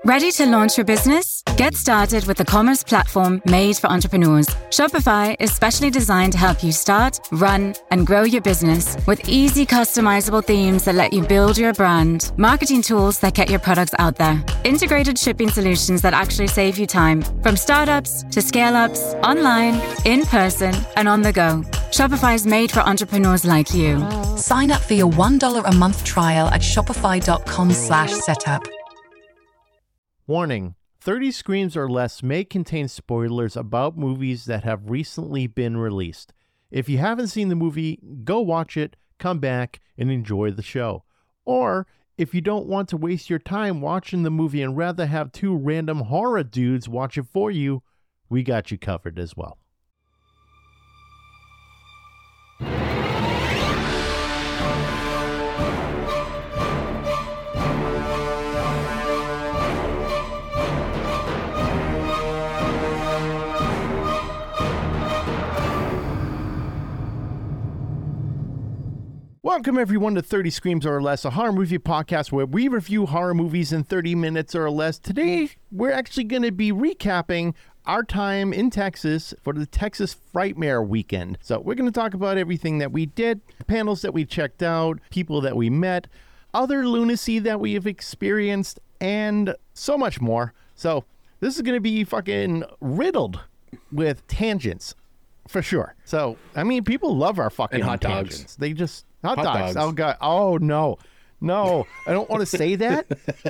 Ready to launch your business? Get started with the commerce platform made for entrepreneurs. Shopify is specially designed to help you start, run, and grow your business with easy customizable themes that let you build your brand, marketing tools that get your products out there, integrated shipping solutions that actually save you time, from startups to scale-ups, online, in person, and on the go. Shopify is made for entrepreneurs like you. Sign up for your $1 a month trial at shopify.com/setup. Warning, 30 Screams or Less may contain spoilers about movies that have recently been released. If you haven't seen the movie, go watch it, come back, and enjoy the show. Or, if you don't want to waste your time watching the movie and rather have two random horror dudes watch it for you, we got you covered as well. Welcome, everyone, to 30 Screams or Less, a horror movie podcast where we review horror movies in 30 minutes or less. Today, we're actually going to be recapping our time in Texas for the Texas Frightmare weekend. So we're going to talk about everything that we did, panels that we checked out, people that we met, other lunacy that we have experienced, and so much more. So this is going to be fucking riddled with tangents, for sure. So, I mean, people love our fucking hot tangents. dogs. They just... Hot dogs. Oh, God. Oh, no. No. I don't want to say that.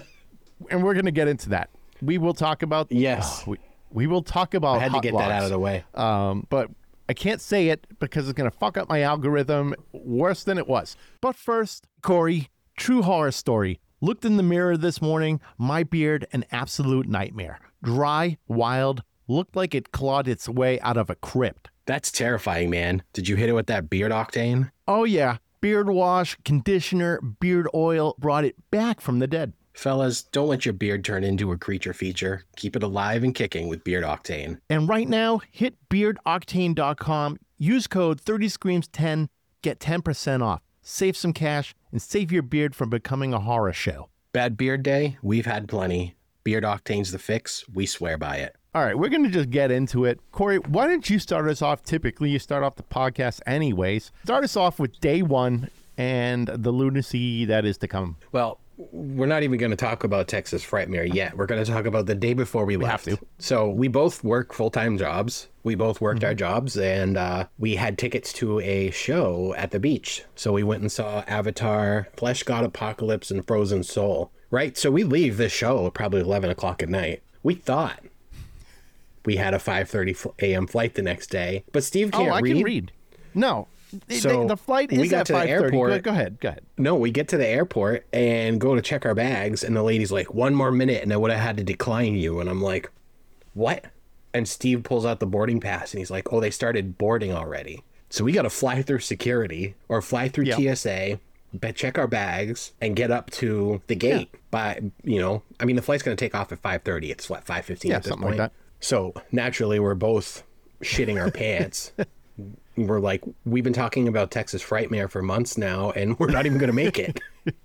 And we're going to get into that. We will talk about... Yes. We will talk about I had to get that out of the way. But I can't say it because it's going to fuck up my algorithm worse than it was. But first, Corey, true horror story. Looked in the mirror this morning. My beard, an absolute nightmare. Dry, wild, looked like it clawed its way out of a crypt. That's terrifying, man. Did you hit it with that beard octane? Oh, yeah. Beard wash, conditioner, beard oil brought it back from the dead. Fellas, don't let your beard turn into a creature feature. Keep it alive and kicking with Beard Octane. And right now, hit beardoctane.com, use code 30screams10, get 10% off. Save some cash and save your beard from becoming a horror show. Bad beard day? We've had plenty. Beard Octane's the fix. We swear by it. All right, we're going to just get into it. Corey, why don't you start us off? Typically, you start off the podcast anyways. Start us off with day one and the lunacy that is to come. Well, we're not even going to talk about Texas Frightmare yet. We're going to talk about the day before we left. Have to. So we both work full-time jobs. We both worked our jobs, and we had tickets to a show at the beach. So we went and saw Avatar, Flesh God Apocalypse, and Frozen Soul. Right? So we leave this show at probably 11 o'clock at night. We thought we had a 5:30 a.m. flight the next day, but Steve can't read. Oh, I can read. No. So the flight is at 5:30. Go ahead. No, we get to the airport and go to check our bags, and the lady's like, 1 more minute, and I would have had to decline you. And I'm like, what? And Steve pulls out the boarding pass, and he's like, oh, they started boarding already. So we got to fly through security or fly through TSA, check our bags, and get up to the gate. By, the flight's going to take off at 5:30. It's what, 5:15 at this point? Like that. So naturally, we're both shitting our pants. We're like, we've been talking about Texas Frightmare for months now, and we're not even going to make it.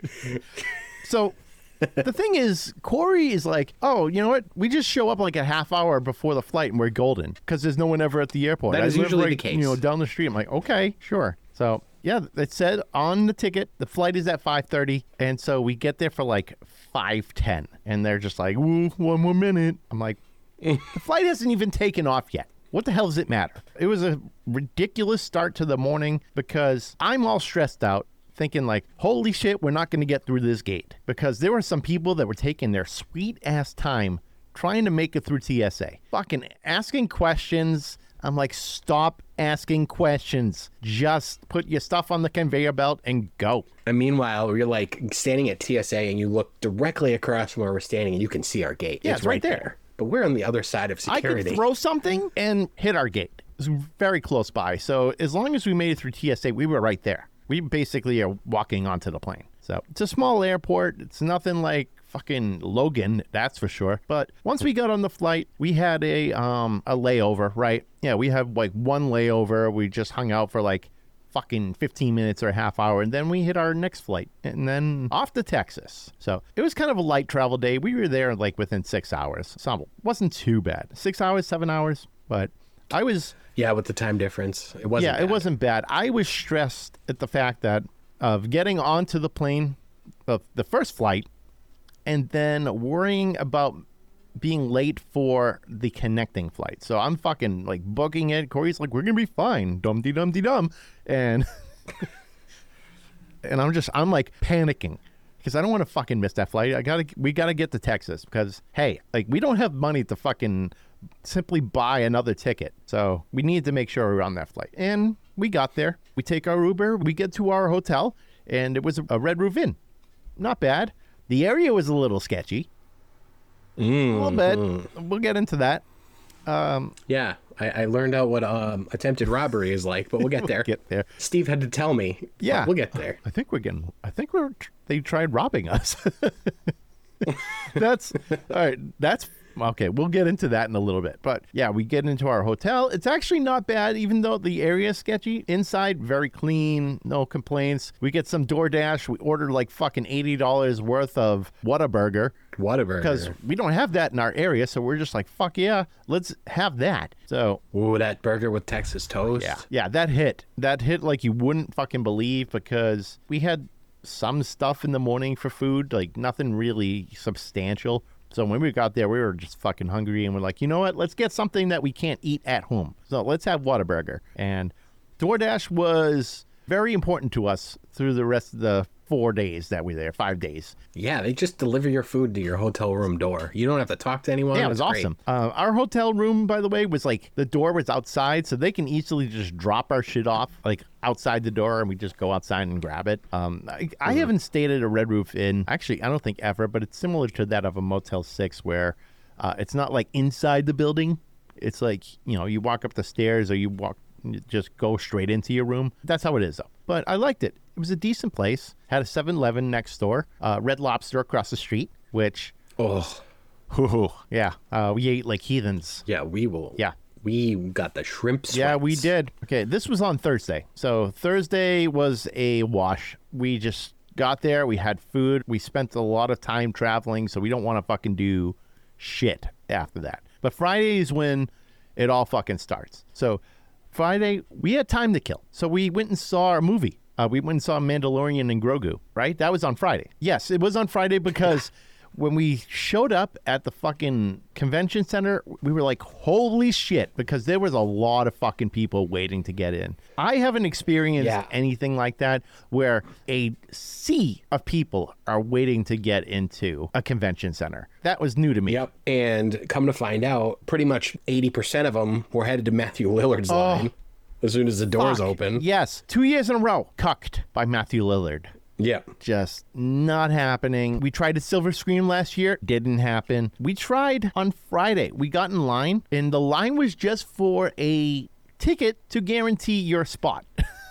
So the thing is, Corey is like, oh, you know what? We just show up like a half hour before the flight, and we're golden because there's no one ever at the airport. That is usually the case. Down the street. I'm like, okay, sure. So yeah, it said on the ticket the flight is at 5:30, and so we get there for like 5:10, and they're just like, ooh, 1 more minute. I'm like, the flight hasn't even taken off yet. What the hell does it matter? It was a ridiculous start to the morning because I'm all stressed out thinking like, holy shit, we're not going to get through this gate, because there were some people that were taking their sweet ass time trying to make it through TSA, fucking asking questions. I'm like, stop asking questions. Just put your stuff on the conveyor belt and go. And meanwhile, you're like standing at TSA and you look directly across from where we're standing and you can see our gate. Yeah, it's right there. But we're on the other side of security. I could throw something and hit our gate. It was very close by. So as long as we made it through TSA, we were right there. We basically are walking onto the plane. So it's a small airport. It's nothing like fucking Logan, that's for sure. But once we got on the flight, we had a layover, right? Yeah, we had like one layover. We just hung out for like fucking 15 minutes or a half hour, and then we hit our next flight, and then off to Texas. So it was kind of a light travel day. We were there like within 6 hours, so it wasn't too bad. 6 hours, 7 hours, but I was... Yeah, with the time difference, it wasn't bad. It wasn't bad. I was stressed at the fact that of getting onto the plane, of the first flight, and then worrying about being late for the connecting flight. So I'm fucking like booking it. Corey's like, we're gonna be fine, dum-de-dum-de-dum, and and I'm like panicking because I don't want to fucking miss that flight. We gotta get to Texas because hey, like we don't have money to fucking simply buy another ticket. So we needed to make sure we were on that flight. And we got there. We take our Uber. We get to our hotel, and it was a Red Roof Inn. Not bad. The area was a little sketchy. A little bit. We'll get into that. Yeah, I learned out what attempted robbery is like, but we'll get there. Get there. Steve had to tell me. Yeah, but we'll get there. They tried robbing us. That's all right. That's okay. We'll get into that in a little bit. But yeah, we get into our hotel. It's actually not bad, even though the area is sketchy. Inside, very clean, no complaints. We get some DoorDash. We ordered like fucking $80 worth of Whataburger. Because we don't have that in our area, so we're just like, fuck yeah, let's have that. So, ooh, that burger with Texas toast. Yeah, that hit like you wouldn't fucking believe, because we had some stuff in the morning for food, like nothing really substantial. So when we got there, we were just fucking hungry, and we're like, you know what? Let's get something that we can't eat at home. So let's have Whataburger. And DoorDash was very important to us through the rest of the 4 days that we were there, 5 days. Yeah, they just deliver your food to your hotel room door. You don't have to talk to anyone. Yeah, it was awesome. Our hotel room, by the way, was like the door was outside, so they can easily just drop our shit off like outside the door, and we just go outside and grab it. I haven't stayed at a Red Roof Inn, actually, I don't think ever, but it's similar to that of a Motel 6 where it's not like inside the building. It's like, you know, you walk up the stairs or you just go straight into your room. That's how it is, though. But I liked it. It was a decent place. Had a 7-Eleven next door. Red Lobster across the street, which... Oh. Yeah. We ate like heathens. Yeah, we will. Yeah. We got the shrimp sweats. Yeah, we did. Okay, this was on Thursday. So Thursday was a wash. We just got there. We had food. We spent a lot of time traveling, so we don't want to fucking do shit after that. But Friday is when it all fucking starts. So Friday, we had time to kill. So we went and saw a movie. We went and saw Mandalorian and Grogu, right? That was on Friday. Yes, it was on Friday because when we showed up at the fucking convention center, we were like, holy shit, because there was a lot of fucking people waiting to get in. I haven't experienced anything like that where a sea of people are waiting to get into a convention center. That was new to me. Yep. And come to find out, pretty much 80% of them were headed to Matthew Lillard's line as soon as the doors open. Yes. 2 years in a row, cucked by Matthew Lillard. Yeah. Just not happening. We tried a silver screen last year. Didn't happen. We tried on Friday. We got in line, and the line was just for a ticket to guarantee your spot.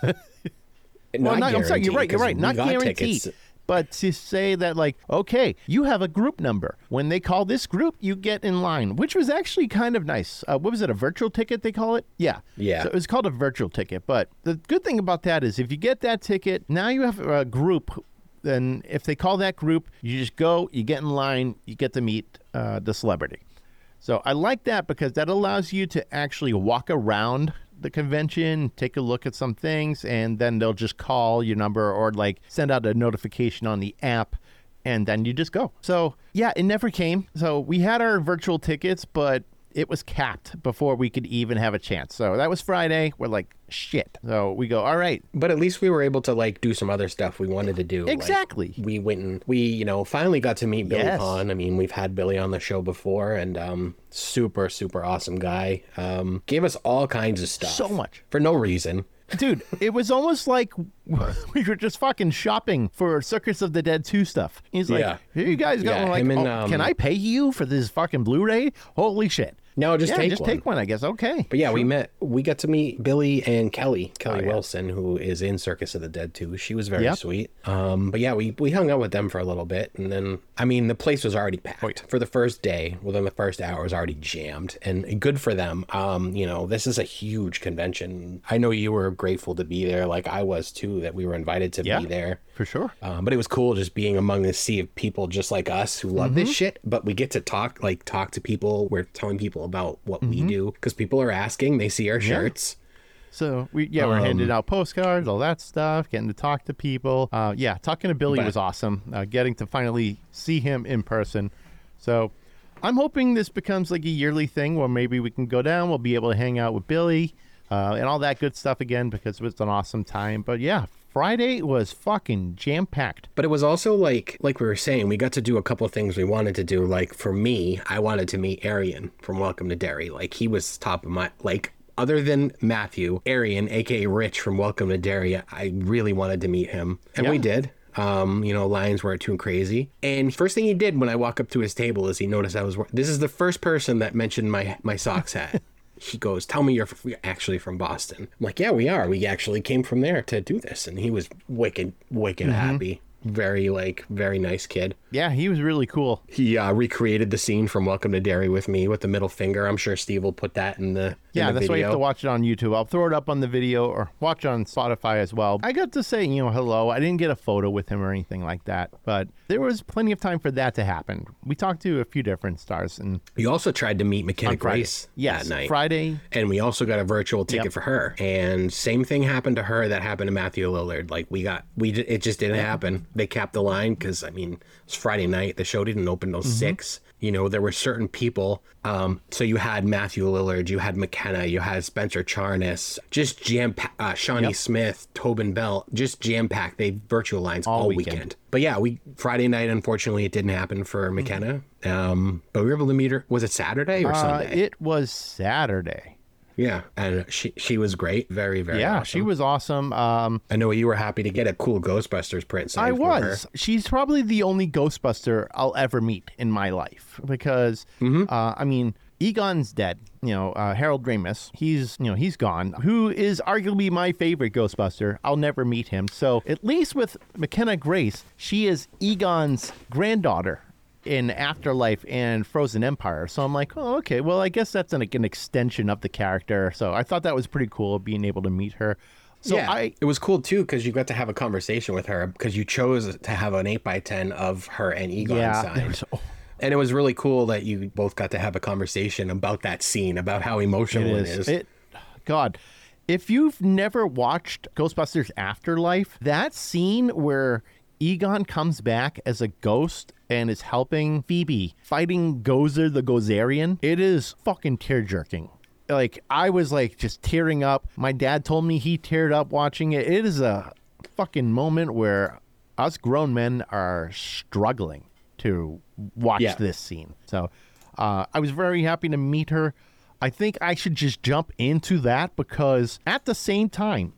I'm sorry. You're right. Not guaranteed. But to say that, like, okay, you have a group number. When they call this group, you get in line, which was actually kind of nice. What was it, a virtual ticket they call it? Yeah. So it was called a virtual ticket. But the good thing about that is if you get that ticket, now you have a group. Then if they call that group, you just go, you get in line, you get to meet the celebrity. So I like that because that allows you to actually walk around the convention, take a look at some things, and then they'll just call your number or like send out a notification on the app, and then you just go. So yeah, it never came. So we had our virtual tickets, but it was capped before we could even have a chance. So that was Friday. We're like, shit. So we go, all right. But at least we were able to like do some other stuff we wanted to do. Exactly. Like, we went and we, finally got to meet Billy Pond. I mean, we've had Billy on the show before, and super, super awesome guy. Gave us all kinds of stuff. So much. For no reason. Dude, it was almost like we were just fucking shopping for Circus of the Dead 2 stuff. He's like, here you guys go. Like, can I pay you for this fucking Blu-ray? Holy shit. No, just Yeah, take just one. take one, I guess. Okay. But yeah, we got to meet Billy and Kelly yeah. Wilson, who is in Circus of the Dead too. She was very Yep. sweet. But yeah, we hung out with them for a little bit, and then I mean the place was already packed for the first day. Within the first hour, it was already jammed, and good for them. You know, this is a huge convention. I know you were grateful to be there, like I was too, that we were invited to be there. For sure. But it was cool just being among this sea of people just like us who love this shit, but we get to talk to people. We're telling people about what we do because people are asking, they see our shirts. So we're handing out postcards, all that stuff, getting to talk to people. Talking to Billy was awesome. Getting to finally see him in person. So I'm hoping this becomes like a yearly thing where maybe we can go down. We'll be able to hang out with Billy and all that good stuff again because it was an awesome time. But yeah, Friday was fucking jam-packed. But it was also like we were saying, we got to do a couple of things we wanted to do. Like for me, I wanted to meet Arian from Welcome to Derry. Like he was top of my, like other than Matthew, Arian, aka Rich from Welcome to Derry, I really wanted to meet him. And we did. Lines weren't too crazy. And first thing he did when I walk up to his table is he noticed this is the first person that mentioned my socks hat. He goes, tell me you're actually from Boston. I'm like, yeah, we are. We actually came from there to do this. And he was wicked happy. Very nice kid. Yeah, he was really cool. He recreated the scene from Welcome to Derry with me with the middle finger. I'm sure Steve will put that in the that's video. why you have to watch it on YouTube. I'll throw it up on the video or watch it on Spotify as well. I got to say, hello. I didn't get a photo with him or anything like that, but there was plenty of time for that to happen. We talked to a few different stars. And you also tried to meet McKenna Grace that night. Friday. And we also got a virtual ticket for her. And same thing happened to her that happened to Matthew Lillard. Like it just didn't happen. They capped the line because, it was Friday night. The show didn't open till 6. There were certain people. So you had Matthew Lillard, you had McKenna, you had Spencer Charnas, just Shawnee Smith, Tobin Bell, just jam-packed. They virtual lines all weekend. But yeah, Friday night, unfortunately, it didn't happen for McKenna. But we were able to meet her. Was it Saturday or Sunday? It was Saturday. Yeah, and she was great. Very, very awesome. She was awesome. I know you were happy to get a cool Ghostbusters print signed I was. Her. She's probably the only Ghostbuster I'll ever meet in my life because, Egon's dead. Harold Ramis, he's gone. Who is arguably my favorite Ghostbuster. I'll never meet him. So at least with McKenna Grace, she is Egon's granddaughter in Afterlife and Frozen Empire. So I'm like, oh, okay, well, I guess that's an extension of the character. So I thought that was pretty cool being able to meet her. So it was cool too because you got to have a conversation with her because you chose to have an 8x10 of her and Egon signed. And it was really cool that you both got to have a conversation about that scene, about how emotional it is. God, if you've never watched Ghostbusters Afterlife, that scene where Egon comes back as a ghost and is helping Phoebe fighting Gozer the Gozerian, it is fucking tear-jerking. Like, I was like just tearing up. My dad told me he teared up watching it. It is a fucking moment where us grown men are struggling to watch this scene. So I was very happy to meet her. I think I should just jump into that because at the same time,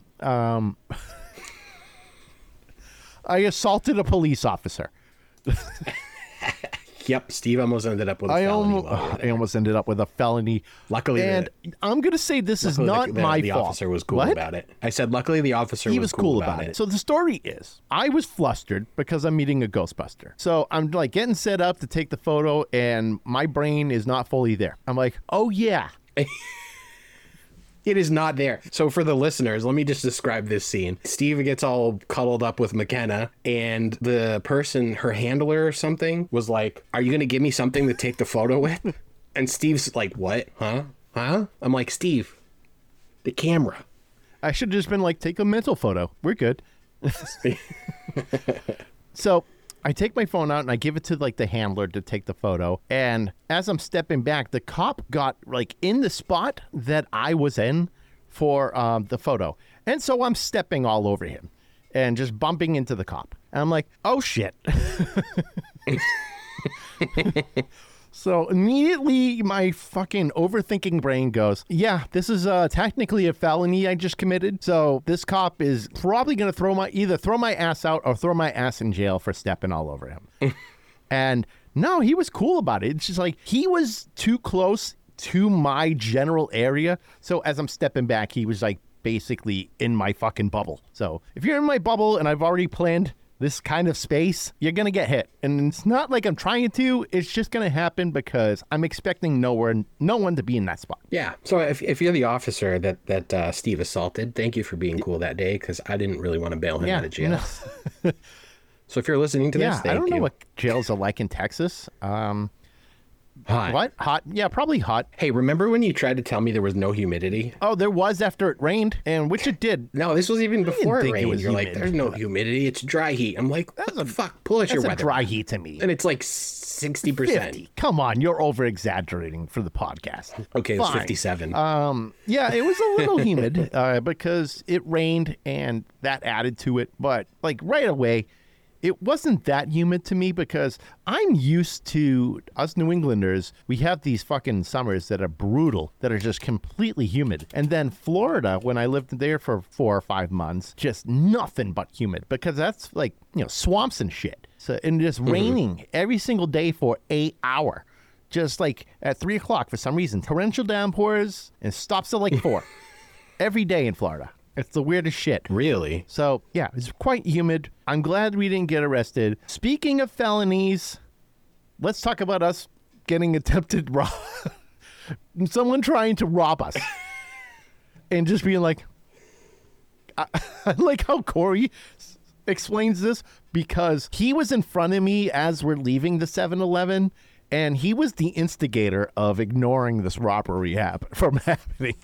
I assaulted a police officer. Yep, Steve almost ended up with a felony. I almost ended up with a felony. Luckily, and I'm going to say this is not my the fault. Officer was cool about it. I said, luckily, the officer was cool about it. So the story is, I was flustered because I'm meeting a Ghostbuster. So I'm like getting set up to take the photo, and my brain is not fully there. I'm like, oh yeah. It is not there. So for the listeners, let me just describe this scene. Steve gets all cuddled up with McKenna, and the person, her handler or something, was like, are you going to give me something to take the photo with? And Steve's like, what? Huh? I'm like, Steve, the camera. I should have just been like, take a mental photo. We're good. So I take my phone out and I give it to like the handler to take the photo. And as I'm stepping back, the cop got like in the spot that I was in for the photo. And so I'm stepping all over him and just bumping into the cop. And I'm like, oh shit. So immediately my fucking overthinking brain goes, yeah, this is technically a felony I just committed. So this cop is probably going to either throw my ass out or throw my ass in jail for stepping all over him. And no, he was cool about it. It's just like he was too close to my general area. So as I'm stepping back, he was like basically in my fucking bubble. So if you're in my bubble and I've already planned this kind of space, you're going to get hit. And it's not like I'm trying to. It's just going to happen because I'm expecting no one to be in that spot. Yeah. So if you're the officer that Steve assaulted, thank you for being cool that day, because I didn't really want to bail him out of jail. No. So if you're listening to this, thank you. I don't know what jails are like in Texas. Hot. What? Hot? Yeah, probably hot. Hey, remember when you tried to tell me there was no humidity? Oh, there was after it rained, and which it did. No, this was even before it think it rained. was You're humid. like, there's no humidity. It's dry heat. I'm like, what the fuck? Pull out your That's a weather. dry heat to me. And it's like 60%. 50. Come on, you're over-exaggerating for the podcast. Okay, it's Fine. 57. Yeah, it was a little humid because it rained, and that added to it. But like right away, it wasn't that humid to me because I'm used to us New Englanders. We have these fucking summers that are brutal, that are just completely humid. And then Florida, when I lived there for 4 or 5 months, just nothing but humid because that's like, swamps and shit. So, and just raining every single day for 8 hours. Just like at 3 o'clock for some reason, torrential downpours and stops at like 4 every day in Florida. It's the weirdest shit. Really? So, yeah, it's quite humid. I'm glad we didn't get arrested. Speaking of felonies, let's talk about us getting attempted rob. Someone trying to rob us. And just being like, I like how Corey explains this because he was in front of me as we're leaving the 7-Eleven, and he was the instigator of ignoring this robbery from happening.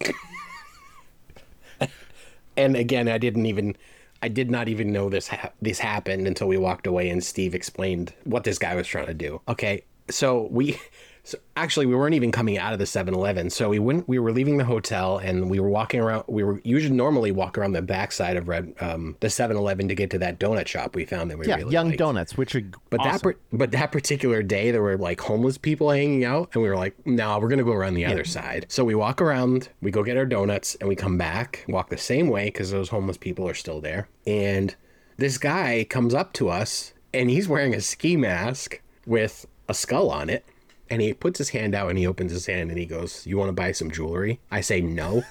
And again, I did not even know this happened until we walked away and Steve explained what this guy was trying to do. Okay, so actually we weren't even coming out of the 7-Eleven. So we were leaving the hotel and we were walking around. We were usually normally walk around the backside of the 7-Eleven to get to that donut shop we found that we really Young liked. Donuts, which are awesome. But that particular day, there were like homeless people hanging out, and we were like, no, we're going to go around the other side. So we walk around, we go get our donuts, and we come back, walk the same way because those homeless people are still there. And this guy comes up to us, and he's wearing a ski mask with a skull on it. And he puts his hand out and he opens his hand and he goes, "You want to buy some jewelry?" I say, "No."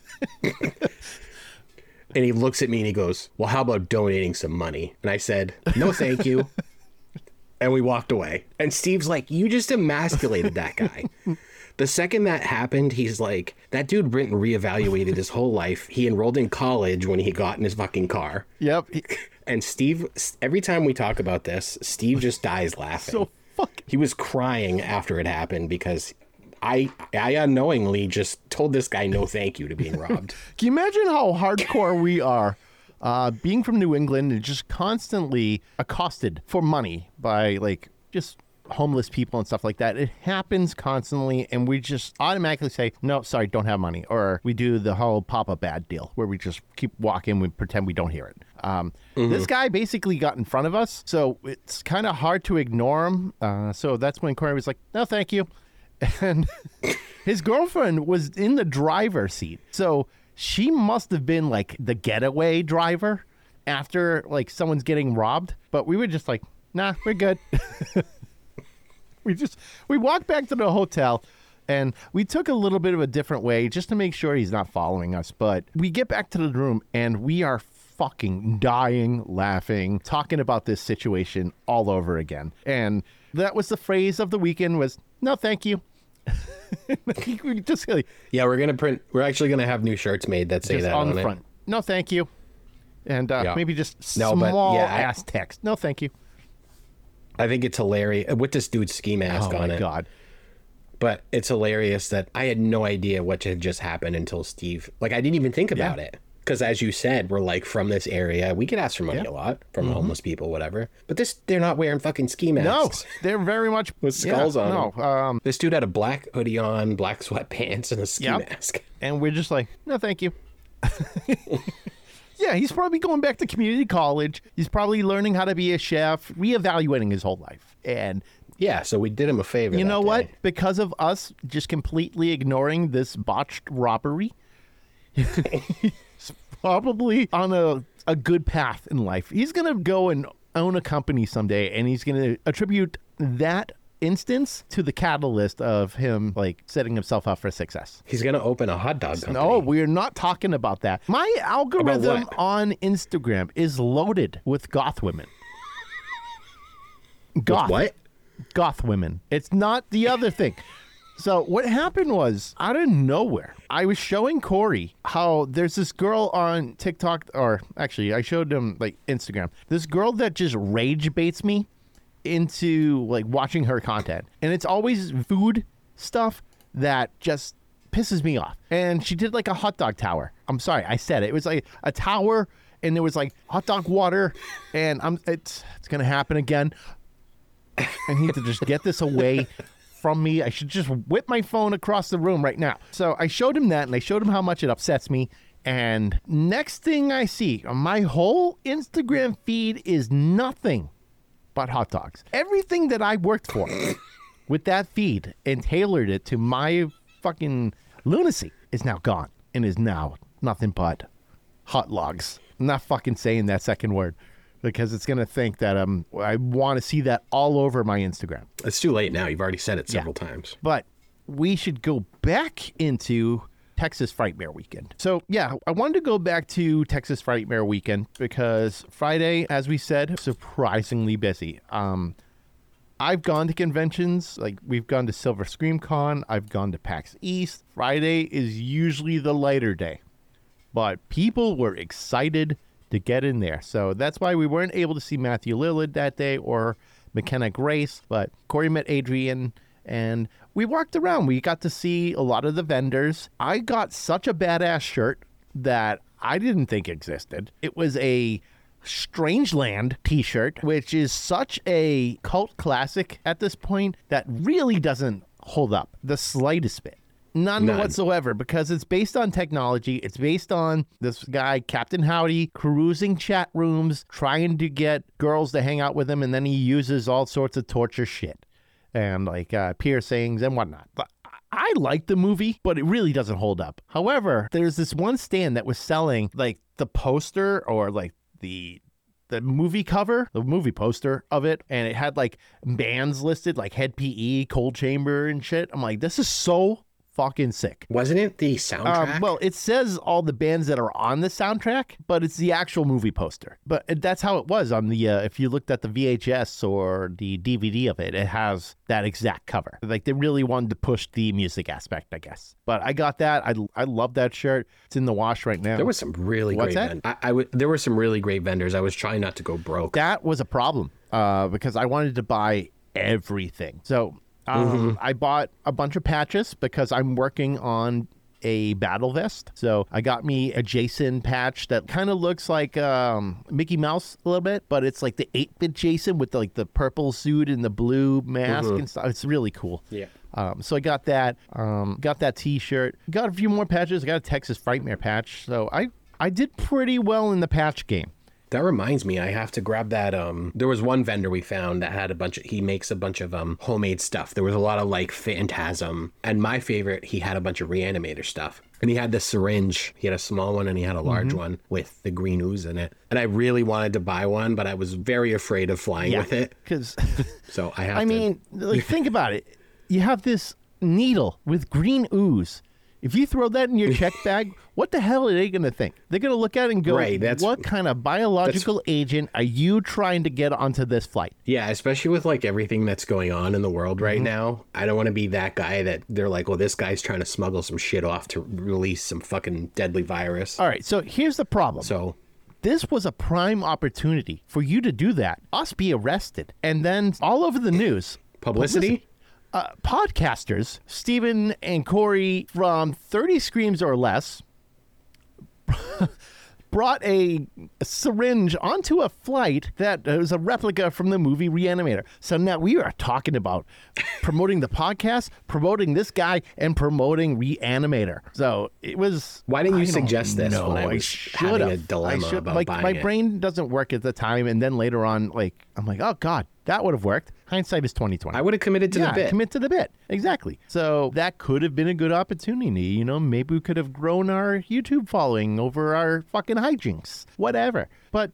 And he looks at me and he goes, "Well, how about donating some money?" And I said, "No, thank you." And we walked away. And Steve's like, "You just emasculated that guy." The second that happened, he's like, that dude Brinton reevaluated his whole life. He enrolled in college when he got in his fucking car. Yep. And Steve, every time we talk about this, Steve just dies laughing. So He was crying after it happened because I unknowingly just told this guy no thank you to being robbed. Can you imagine how hardcore we are being from New England and just constantly accosted for money by like just homeless people and stuff like that? It happens constantly and we just automatically say, "No, sorry, don't have money." Or we do the whole Papa Bad deal where we just keep walking, we pretend we don't hear it. This guy basically got in front of us, so it's kind of hard to ignore him. So that's when Corey was like, "No, thank you." And his girlfriend was in the driver's seat. So she must have been like the getaway driver after like someone's getting robbed. But we were just like, "Nah, we're good." We walked back to the hotel and we took a little bit of a different way just to make sure he's not following us. But we get back to the room and we are fucking dying laughing, talking about this situation all over again. And that was the phrase of the weekend was, "No, thank you." We just like, Yeah, we're actually gonna have new shirts made that say just that on the it. front. "No, thank you." And maybe just No, but, small yeah, ass text. "No, thank you." I think it's hilarious with this dude's ski mask Oh on my it. God. But it's hilarious that I had no idea what had just happened until Steve. Like, I didn't even think about it. Because as you said, we're like from this area. We get asked for money a lot from homeless people, whatever. But they're not wearing fucking ski No, masks. they're very much With skulls on them. No, This dude had a black hoodie on, black sweatpants, and a ski mask. and we're just like, "No, thank you." Yeah, he's probably going back to community college. He's probably learning how to be a chef, reevaluating his whole life. And Yeah, so we did him a favor. you know that what? day. Because of us just completely ignoring this botched robbery, he's probably on a good path in life. He's going to go and own a company someday, and he's going to attribute that instance to the catalyst of him like setting himself up for success. He's going to open a hot dog company. No, we're not talking about that. My algorithm what? on Instagram is loaded with goth women. Goth. What? Goth women. It's not the other thing. So what happened was, out of nowhere, I was showing Corey how there's this girl on TikTok, or actually I showed him like Instagram, this girl that just rage baits me into like watching her content. And it's always food stuff that just pisses me off. And she did like a hot dog tower. I'm sorry, I said it. It was like a tower and there was like hot dog water and it's going to happen again. I need to just get this away from me. I should just whip my phone across the room right now. So I showed him that and I showed him how much it upsets me. And next thing I see, my whole Instagram feed is nothing but hot dogs. Everything that I worked for with that feed and tailored it to my fucking lunacy is now gone and is now nothing but hot logs. I'm not fucking saying that second word because it's going to think that I want to see that all over my Instagram. It's too late now. You've already said it several times. But we should go back into Texas Frightmare Weekend. So, yeah, I wanted to go back to Texas Frightmare Weekend because Friday, as we said, surprisingly busy. I've gone to conventions, like we've gone to Silver Scream Con, I've gone to PAX East. Friday is usually the lighter day, but people were excited to get in there. So that's why we weren't able to see Matthew Lillard that day or McKenna Grace, but Corey met Adrian and we walked around. We got to see a lot of the vendors. I got such a badass shirt that I didn't think existed. It was a Strangeland t-shirt, which is such a cult classic at this point that really doesn't hold up the slightest bit. None whatsoever, because it's based on technology. It's based on this guy, Captain Howdy, cruising chat rooms, trying to get girls to hang out with him, and then he uses all sorts of torture shit and like piercings and whatnot. But I like the movie, but it really doesn't hold up. However, there's this one stand that was selling like the poster or like the movie cover, the movie poster of it, and it had like bands listed like Head PE, Cold Chamber and shit. I'm like, this is so fucking sick. Wasn't it the soundtrack? Well, it says all the bands that are on the soundtrack, but it's the actual movie poster. But that's how it was on the, if you looked at the VHS or the DVD of it, it has that exact cover. Like they really wanted to push the music aspect, I guess. But I got that. I love that shirt. It's in the wash right now. There was some really great vendors. There were some really great vendors. I was trying not to go broke. That was a problem because I wanted to buy everything. So I bought a bunch of patches because I'm working on a battle vest. So I got me a Jason patch that kind of looks like Mickey Mouse a little bit, but it's like the 8-bit Jason with like the purple suit and the blue mask and stuff. It's really cool. Yeah. So I got that. Got that T-shirt. Got a few more patches. I got a Texas Frightmare patch. So I did pretty well in the patch game. That reminds me, I have to grab that. There was one vendor we found that had he makes a bunch of homemade stuff. There was a lot of like Phantasm, and my favorite, he had a bunch of Reanimator stuff. And he had this syringe. He had a small one and he had a large one with the green ooze in it. And I really wanted to buy one, but I was very afraid of flying with it. So I have to. I mean, like, think about it. You have this needle with green ooze. If you throw that in your check bag, what the hell are they going to think? They're going to look at it and go, what kind of biological agent are you trying to get onto this flight? Yeah, especially with like everything that's going on in the world right now. I don't want to be that guy that they're like, well, this guy's trying to smuggle some shit off to release some fucking deadly virus. All right, so here's the problem. So this was a prime opportunity for you to do that, us be arrested, and then all over the news. Publicity? Podcasters, Steven and Corey from 30 Screams or Less, brought a syringe onto a flight that was a replica from the movie Reanimator. So now we are talking about promoting the podcast, promoting this guy, and promoting Reanimator. So it was... Why didn't you suggest this when I was having a dilemma about buying my brain doesn't work at the time, and then later on, like, I'm like, oh, God, that would have worked. Hindsight is 20/20. I would have committed to the bit. Commit to the bit. Exactly. So that could have been a good opportunity. You know, maybe we could have grown our YouTube following over our fucking hijinks. Whatever. But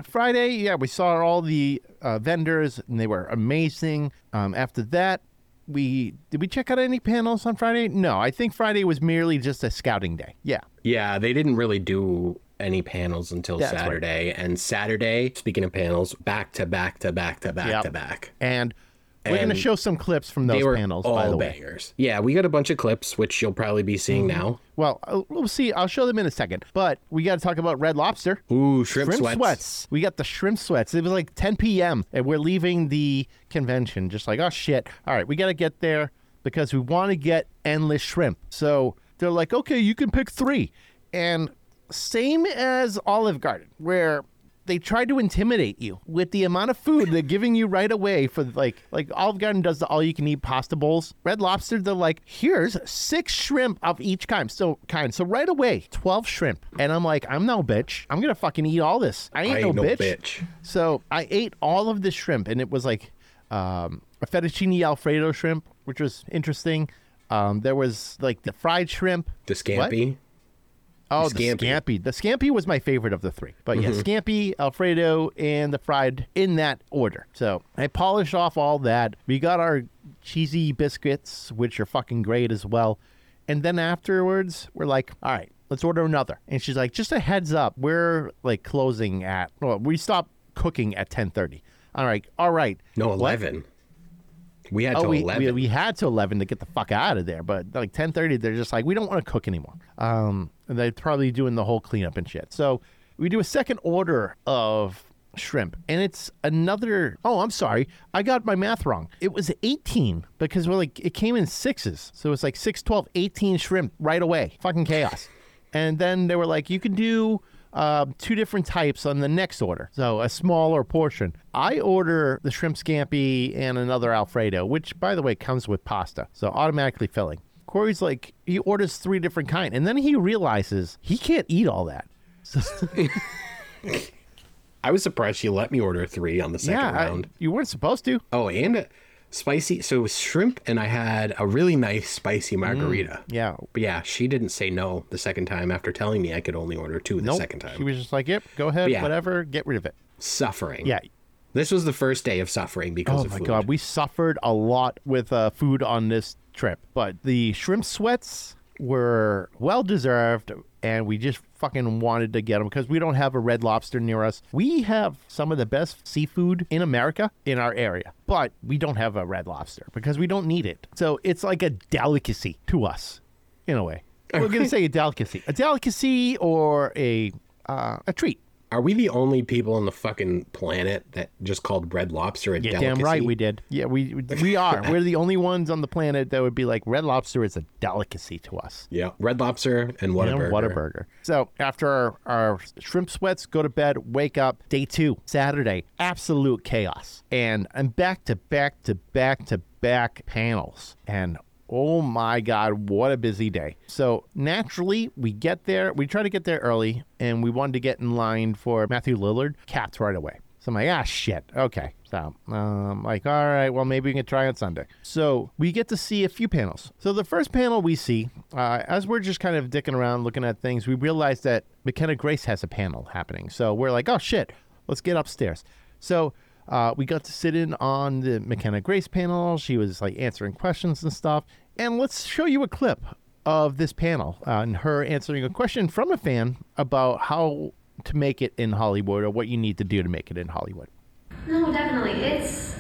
Friday, yeah, we saw all the vendors, and they were amazing. After that, did we check out any panels on Friday? No, I think Friday was merely just a scouting day. Yeah. Yeah, they didn't really do any panels until That's Saturday. Right. And Saturday, speaking of panels, back to back to back to back to back. And we're going to show some clips from those panels, by the way. Bangers. Yeah, we got a bunch of clips, which you'll probably be seeing now. Well, we'll see. I'll show them in a second. But we got to talk about Red Lobster. Ooh, shrimp sweats. We got the shrimp sweats. It was like 10 p.m. and we're leaving the convention. Just like, oh, shit. All right, we got to get there because we want to get endless shrimp. So they're like, okay, you can pick 3. And same as Olive Garden, where they tried to intimidate you with the amount of food they're giving you right away for like Olive Garden does the all-you-can-eat pasta bowls. Red Lobster, they're like, here's 6 shrimp of each kind. So right away, 12 shrimp. And I'm like, I'm no bitch. I'm going to fucking eat all this. I ain't no bitch. So I ate all of the shrimp, and it was like a fettuccine Alfredo shrimp, which was interesting. There was like the fried shrimp. The scampi. What? Oh, the scampi. The scampi was my favorite of the 3. But yeah, scampi, Alfredo, and the fried in that order. So I polished off all that. We got our cheesy biscuits, which are fucking great as well. And then afterwards, we're like, all right, let's order another. And she's like, just a heads up, we're like closing at, well, we stopped cooking at 10:30. All right. No, 11. What? We had to 11. We had to 11 to get the fuck out of there. But like 10:30, they're just like, we don't want to cook anymore. And they're probably doing the whole cleanup and shit. So we do a second order of shrimp. And it's another, oh, I'm sorry. I got my math wrong. It was 18 because we're like, it came in 6s. So it's like 6, 12, 18 shrimp right away. Fucking chaos. And then they were like, you can do 2 different types on the next order. So a smaller portion. I order the shrimp scampi and another Alfredo, which, by the way, comes with pasta. So automatically filling. Corey's like, he orders 3 different kinds. And then he realizes he can't eat all that. So I was surprised you let me order 3 on the second round. You weren't supposed to. Oh, and spicy. So it was shrimp, and I had a really nice spicy margarita. Yeah. But yeah, she didn't say no the second time after telling me I could only order 2 the second time. She was just like, yep, go ahead, whatever, get rid of it. Suffering. Yeah. This was the first day of suffering because of food. Oh my God, we suffered a lot with food on this trip. But the shrimp sweats were well-deserved, and we just fucking wanted to get them because we don't have a Red Lobster near us. We have some of the best seafood in America in our area, but we don't have a Red Lobster because we don't need it. So it's like a delicacy to us, in a way. We're going to say a delicacy or a treat. Are we the only people on the fucking planet that just called Red Lobster a delicacy? Damn right we did. Yeah, we are. We're the only ones on the planet that would be like, Red Lobster is a delicacy to us. Yeah, Red Lobster and Whataburger. Whataburger. So after our shrimp sweats, go to bed, wake up, day 2, Saturday, absolute chaos. And I'm back to back to back to back panels. And oh my God, what a busy day. So naturally, we get there. We try to get there early, and we wanted to get in line for Matthew Lillard. Capped right away. So I'm like, shit. Okay. So like, all right, well, maybe we can try on Sunday. So we get to see a few panels. So the first panel we see, as we're just kind of dicking around looking at things, we realize that McKenna Grace has a panel happening. So we're like, oh, shit, let's get upstairs. So we got to sit in on the McKenna Grace panel. She was like answering questions and stuff. And let's show you a clip of this panel and her answering a question from a fan about how to make it in Hollywood or what you need to do to make it in Hollywood. No, definitely. It's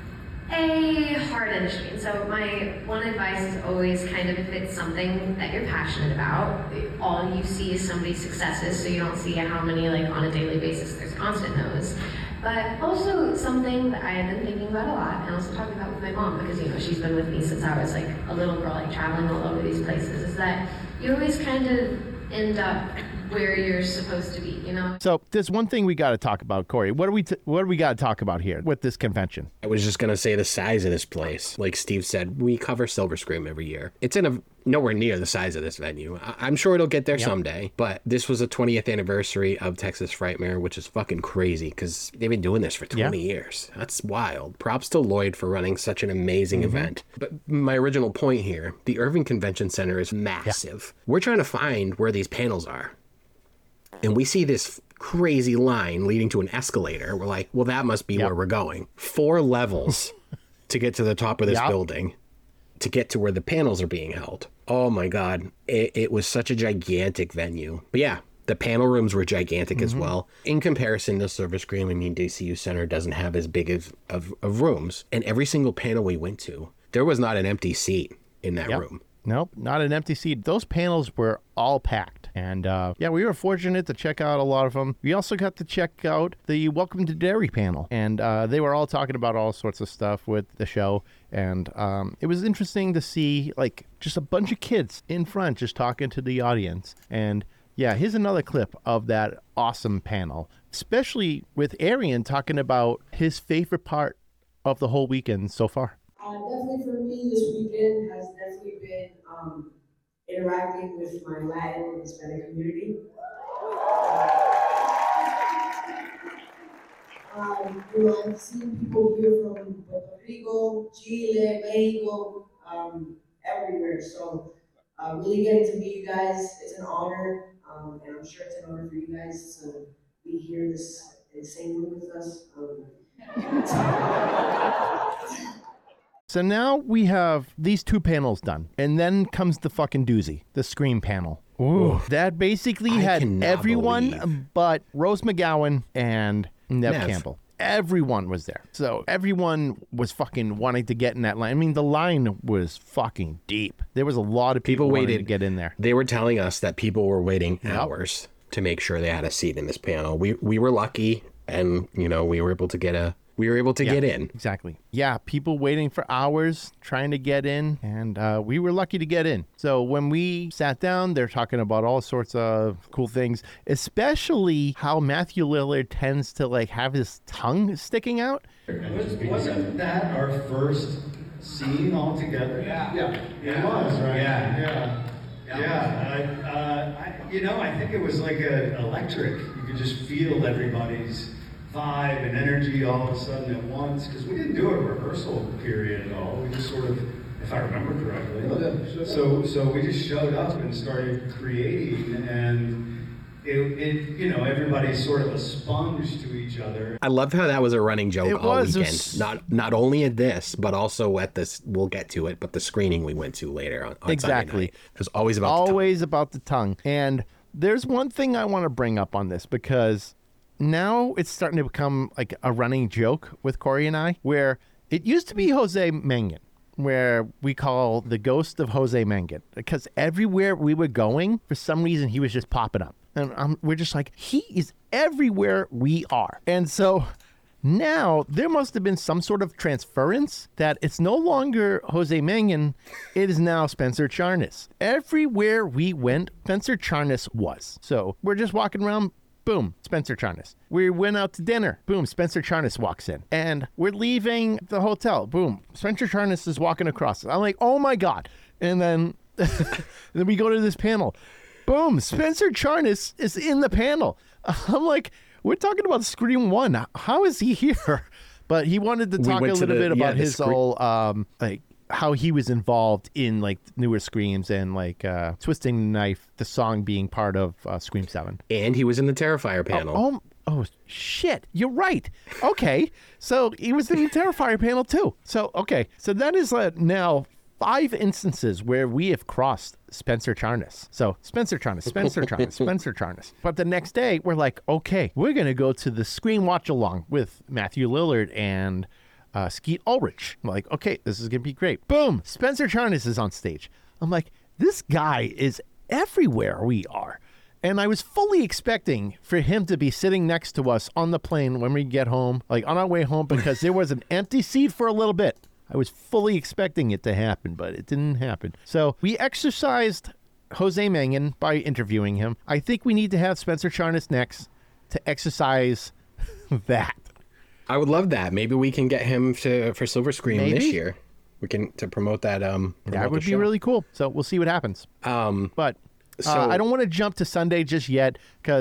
a hard industry. And so my one advice is always kind of, if it's something that you're passionate about, all you see is somebody's successes, so you don't see how many, like, on a daily basis there's constant no's. But also something that I have been thinking about a lot, and also talking about with my mom, because, you know, she's been with me since I was like a little girl, like traveling all over these places, is that you always kind of end up where you're supposed to be, you know? So there's one thing we got to talk about, Corey. What do we got to talk about here with this convention? I was just going to say the size of this place. Like Steve said, we cover Silver Scream every year. It's in nowhere near the size of this venue. I'm sure it'll get there someday, but this was the 20th anniversary of Texas Frightmare, which is fucking crazy because they've been doing this for 20 years. That's wild. Props to Lloyd for running such an amazing event. But my original point here, the Irving Convention Center is massive. We're trying to find where these panels are. And we see this crazy line leading to an escalator. We're like, well, that must be where we're going. 4 levels to get to the top of this building, to get to where the panels are being held. Oh my God. It was such a gigantic venue. But yeah, the panel rooms were gigantic as well. In comparison to Silver Scream, I mean, DCU Center doesn't have as big of rooms. And every single panel we went to, there was not an empty seat in that room. Nope, not an empty seat. Those panels were all packed. And yeah, we were fortunate to check out a lot of them. We also got to check out the Welcome to Derry panel. And they were all talking about all sorts of stuff with the show. And it was interesting to see, like, just a bunch of kids in front just talking to the audience. And yeah, here's another clip of that awesome panel, especially with Arian talking about his favorite part of the whole weekend so far. Definitely for me, this weekend has definitely been interacting with my Latin and Hispanic community. I've seen people here from Puerto Rico, Chile, Mexico, everywhere. So really getting to meet you guys, it's an honor. And I'm sure it's an honor for you guys to be here in the same room with us. So now we have these 2 panels done, and then comes the fucking doozy, the Scream panel. Ooh. That basically had everyone but Rose McGowan and Nev Campbell. Everyone was there. So everyone was fucking wanting to get in that line. I mean, the line was fucking deep. There was a lot of people waiting to get in there. They were telling us that people were waiting hours to make sure they had a seat in this panel. We were lucky, and we were able to get get in. Exactly. Yeah, people waiting for hours trying to get in, and we were lucky to get in. So when we sat down, they're talking about all sorts of cool things, especially how Matthew Lillard tends to like have his tongue sticking out. Wasn't that our first scene all together? Yeah. It was, right? Yeah. I think it was like electric. You could just feel everybody's vibe and energy all of a sudden at once, because we didn't do a rehearsal period at all. We just sort of, if I remember correctly, so we just showed up and started creating, and everybody's sort of a sponge to each other. I loved how that was a running joke all weekend. Not only at this, but also at this. We'll get to it, but the screening we went to later on Sunday night. It was always about the tongue. And there's one thing I want to bring up on this, because now it's starting to become like a running joke with Corey and I, where it used to be Jose Mangan, where we call the ghost of Jose Mangan, because everywhere we were going, for some reason, he was just popping up. And we're just like, he is everywhere we are. And so now there must have been some sort of transference that it's no longer Jose Mangan, it is now Spencer Charnas. Everywhere we went, Spencer Charnas was. So we're just walking around, boom, Spencer Charnas. We went out to dinner. Boom, Spencer Charnas walks in. And we're leaving the hotel. Boom, Spencer Charnas is walking across. I'm like, oh my God. And then, then we go to this panel. Boom, Spencer Charnas is in the panel. I'm like, we're talking about Scream 1. How is he here? But he wanted to talk a little bit about his whole, like, how he was involved in like newer Screams and like Twisting the Knife, the song being part of Scream 7. And he was in the Terrifier panel. Oh, shit. You're right. Okay. So he was in the Terrifier panel too. So, okay. So that is now 5 instances where we have crossed Spencer Charnas. So Spencer Charnas, Spencer Charnas, Spencer Charnas. But the next day we're like, okay, we're going to go to the Scream watch along with Matthew Lillard and Skeet Ulrich. I'm like, okay, this is going to be great. Boom, Spencer Charnas is on stage. I'm like, this guy is everywhere we are. And I was fully expecting for him to be sitting next to us on the plane when we get home, like on our way home, because there was an empty seat for a little bit. I was fully expecting it to happen, but it didn't happen. So we exercised Jose Mangan by interviewing him. I think we need to have Spencer Charnas next to exercise that. I would love that. Maybe we can get him for Silver Scream this year. We can to promote that. That would be really cool. So we'll see what happens. But I don't want to jump to Sunday just yet, because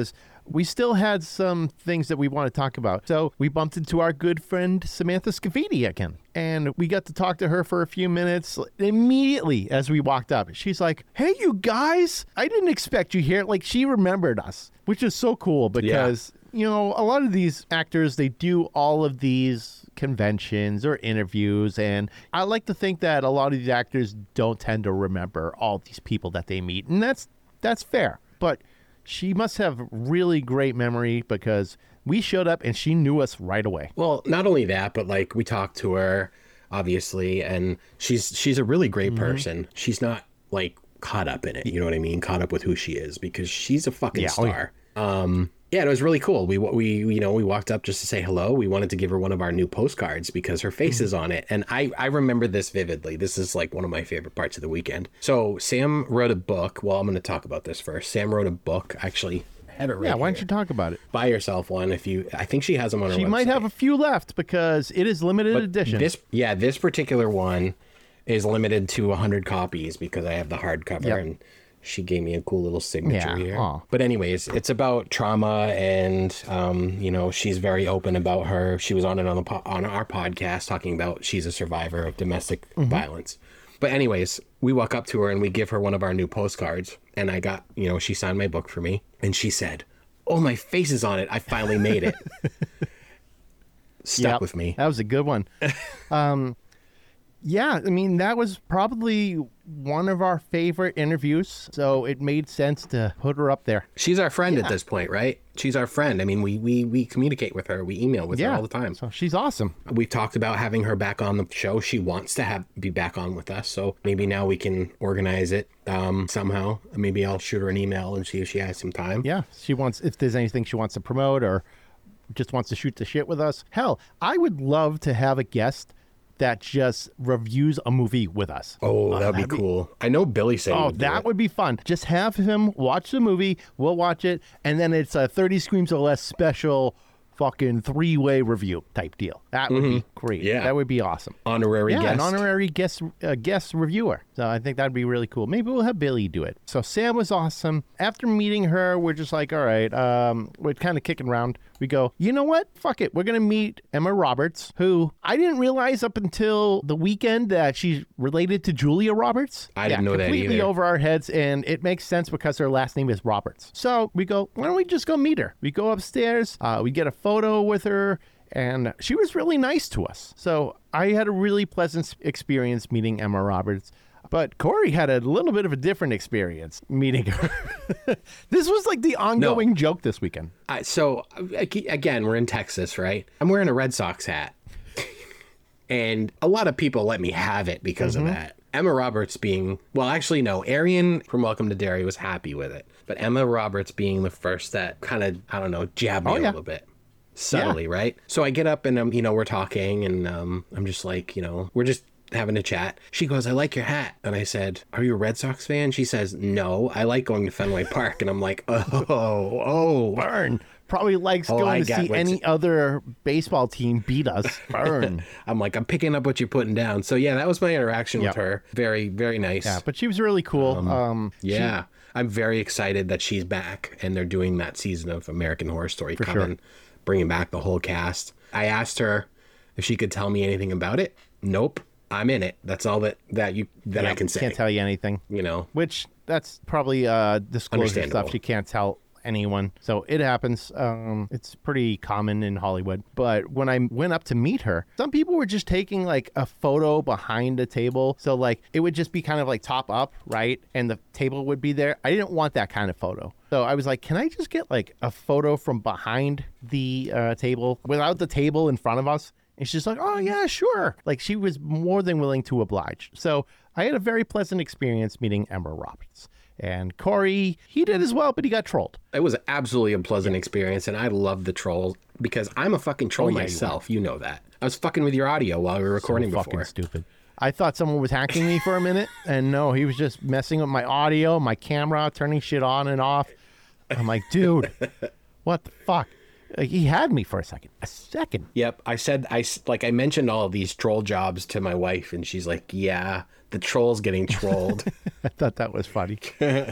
we still had some things that we want to talk about. So we bumped into our good friend Samantha Scafidi again. And we got to talk to her for a few minutes. Immediately as we walked up, she's like, hey, you guys, I didn't expect you here. Like, she remembered us, which is so cool because, you know, a lot of these actors, they do all of these conventions or interviews. And I like to think that a lot of these actors don't tend to remember all these people that they meet. And that's fair. But she must have really great memory because we showed up and she knew us right away. Well, not only that, but like we talked to her, obviously, and she's a really great person. She's not like caught up in it, you know what I mean? Caught up with who she is because she's a fucking star. Yeah, it was really cool. We walked up just to say hello. We wanted to give her one of our new postcards because her face is on it. And I remember this vividly. This is like one of my favorite parts of the weekend. So Sam wrote a book. Well, I'm going to talk about this first. Sam wrote a book, actually. I have it right why here. don't you talk about it? Buy yourself one if you. I think she has them on her website. She might have a few left because it is limited edition. This particular one is limited to 100 copies because I have the hardcover and she gave me a cool little signature here. Aw. But anyways, it's about trauma and, you know, she's very open about her. She was on our podcast talking about she's a survivor of domestic violence. But anyways, we walk up to her and we give her one of our new postcards. And I got, you know, she signed my book for me. And she said, oh, my face is on it. I finally made it. Stuck with me. That was a good one. Yeah, I mean, that was probably one of our favorite interviews, so it made sense to put her up there. She's our friend at this point, right? She's our friend. I mean, we communicate with her. We email with her all the time. So she's awesome. We've talked about having her back on the show. She wants to be back on with us, so maybe now we can organize it somehow. Maybe I'll shoot her an email and see if she has some time. Yeah, if there's anything she wants to promote or just wants to shoot the shit with us. Hell, I would love to have a guest that just reviews a movie with us. Oh, that'd be cool. I know Billy said that would be fun. Just have him watch the movie, we'll watch it, and then it's a 30 Screams or Less special fucking 3-way review type deal. That would be great. Yeah. That would be awesome. Honorary guest. An honorary guest reviewer. So I think that'd be really cool. Maybe we'll have Billy do it. So Sam was awesome. After meeting her, we're just like, all right, we're kind of kicking around. We go, you know what? Fuck it. We're going to meet Emma Roberts, who I didn't realize up until the weekend that she's related to Julia Roberts. I didn't know that either. Completely over our heads, and it makes sense because her last name is Roberts. So we go, why don't we just go meet her? We go upstairs. We get a photo with her, and she was really nice to us. So I had a really pleasant experience meeting Emma Roberts. But Corey had a little bit of a different experience meeting her. This was like the ongoing joke this weekend. So, again, we're in Texas, right? I'm wearing a Red Sox hat. And a lot of people let me have it because of that. Emma Roberts Arian from Welcome to Derry was happy with it. But Emma Roberts being the first that kind of, I don't know, jabbed me a little bit. Subtly, right? So I get up and, we're talking and I'm just like, we're just having a chat. She goes, I like your hat. And I said, are you a Red Sox fan? She says, no, I like going to Fenway Park. And I'm like, oh. Burn. Probably likes going to see any other baseball team beat us. Burn. I'm like, I'm picking up what you're putting down. So yeah, that was my interaction with her. Very, very nice. Yeah, but she was really cool. I'm very excited that she's back and they're doing that season of American Horror Story bringing back the whole cast. I asked her if she could tell me anything about it. Nope. I'm in it. That's all that I can say. Can't tell you anything. Which that's probably disclosure stuff she can't tell anyone. So it happens. It's pretty common in Hollywood. But when I went up to meet her, some people were just taking like a photo behind the table. So like it would just be kind of like top up, right? And the table would be there. I didn't want that kind of photo. So I was like, can I just get like a photo from behind the table without the table in front of us? And she's like, oh, yeah, sure. Like, she was more than willing to oblige. So I had a very pleasant experience meeting Emma Roberts. And Corey, he did as well, but he got trolled. It was absolutely a pleasant experience, and I love the trolls because I'm a fucking troll myself. You know that. I was fucking with your audio while we were recording before. Fucking stupid. I thought someone was hacking me for a minute, and no, he was just messing with my audio, my camera, turning shit on and off. I'm like, dude, what the fuck? He had me for a second. Yep. I mentioned all of these troll jobs to my wife and she's like, yeah, the troll's getting trolled. I thought that was funny.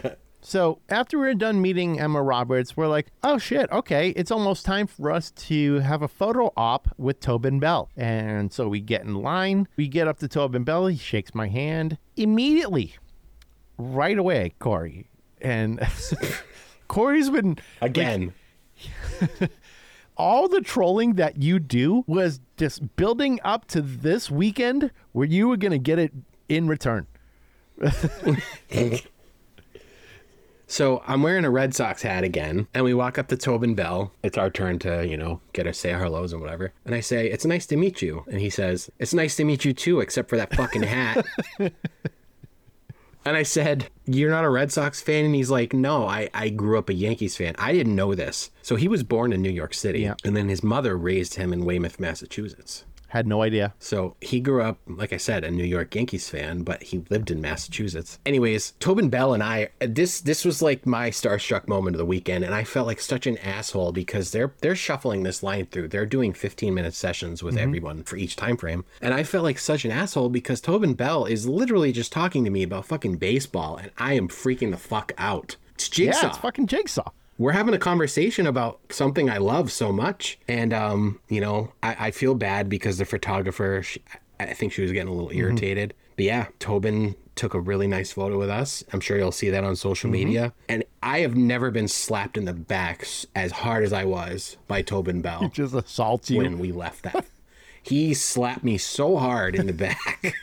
So after we were done meeting Emma Roberts, we're like, oh shit, okay, it's almost time for us to have a photo op with Tobin Bell. And so we get in line, we get up to Tobin Bell, he shakes my hand immediately, right away, Corey. And Corey's been... Again. All the trolling that you do was just building up to this weekend where you were going to get it in return. So I'm wearing a Red Sox hat again, and we walk up to Tobin Bell. It's our turn to, get us say our hellos and whatever. And I say, it's nice to meet you. And he says, it's nice to meet you too, except for that fucking hat. And I said, you're not a Red Sox fan? And he's like, no, I grew up a Yankees fan. I didn't know this. So he was born in New York City, and then his mother raised him in Weymouth, Massachusetts. Had no idea. So he grew up, like I said, a New York Yankees fan, but he lived in Massachusetts. Anyways, Tobin Bell and I, this was like my starstruck moment of the weekend, and I felt like such an asshole because they're shuffling this line through. They're doing 15-minute sessions with everyone for each time frame, and I felt like such an asshole because Tobin Bell is literally just talking to me about fucking baseball, and I am freaking the fuck out. It's Jigsaw. Yeah, it's fucking Jigsaw. We're having a conversation about something I love so much. And, I feel bad because the photographer, I think she was getting a little irritated. But yeah, Tobin took a really nice photo with us. I'm sure you'll see that on social media. And I have never been slapped in the back as hard as I was by Tobin Bell. He just assaults you. When we left that. He slapped me so hard in the back.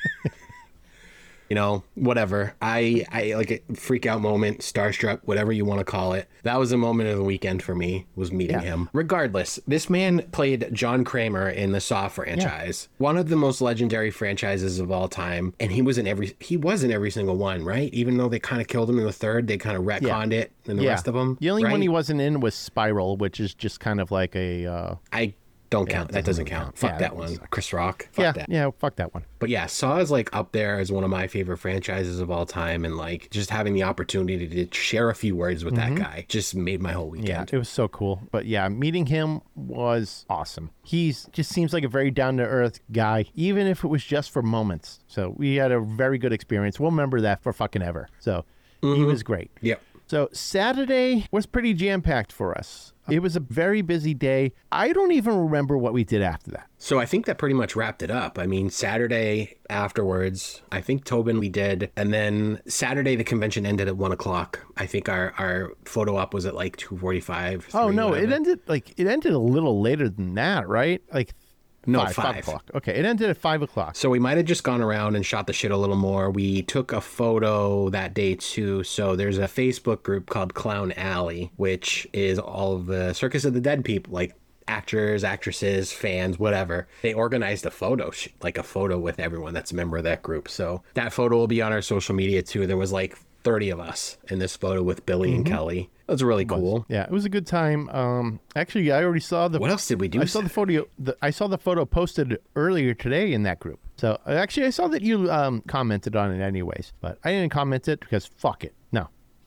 Whatever. I like a freak out moment, starstruck, whatever you want to call it. That was a moment of the weekend for me, was meeting him. Regardless, this man played John Kramer in the Saw franchise, one of the most legendary franchises of all time. And he was in every single one, right? Even though they kind of killed him in the third, they kind of retconned it in the rest of them. The only right? one he wasn't in was Spiral, which is just kind of like a... I don't count. That doesn't count. Fuck that one. Chris Rock. Fuck that. Yeah, fuck that one. But yeah, Saw is like up there as one of my favorite franchises of all time. And like just having the opportunity to share a few words with that guy just made my whole weekend. Yeah, it was so cool. But yeah, meeting him was awesome. He just seems like a very down-to-earth guy, even if it was just for moments. So we had a very good experience. We'll remember that for fucking ever. So he was great. Yep. So Saturday was pretty jam-packed for us. It was a very busy day. I don't even remember what we did after that. So I think that pretty much wrapped it up. I mean, Saturday afterwards, I think Tobin we did. And then Saturday, the convention ended at 1 o'clock. I think our photo op was at like 2:45. Oh, no, it ended a little later than that, right? Like No, 5 o'clock. Okay, it ended at 5 o'clock. So we might have just gone around and shot the shit a little more. We took a photo that day too. So there's a Facebook group called Clown Alley, which is all of the Circus of the Dead people, like actors, actresses, fans, whatever. They organized a photo, like a photo with everyone that's a member of that group. So that photo will be on our social media too. There was like 30 of us in this photo with Billy and Kelly. That was really cool. Yeah, it was a good time. Actually, I already saw the... What else did we do? I saw the photo. I saw the photo posted earlier today in that group. So actually, I saw that you commented on it anyways, but I didn't comment it because fuck it. No,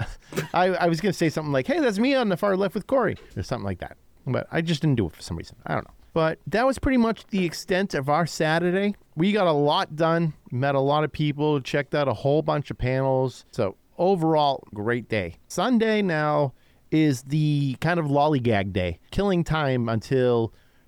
I was gonna say something like, "Hey, that's me on the far left with Corey," or something like that, but I just didn't do it for some reason. I don't know. But that was pretty much the extent of our Saturday. We got a lot done, met a lot of people, checked out a whole bunch of panels. So overall, great day. Sunday now is the kind of lollygag day, killing time until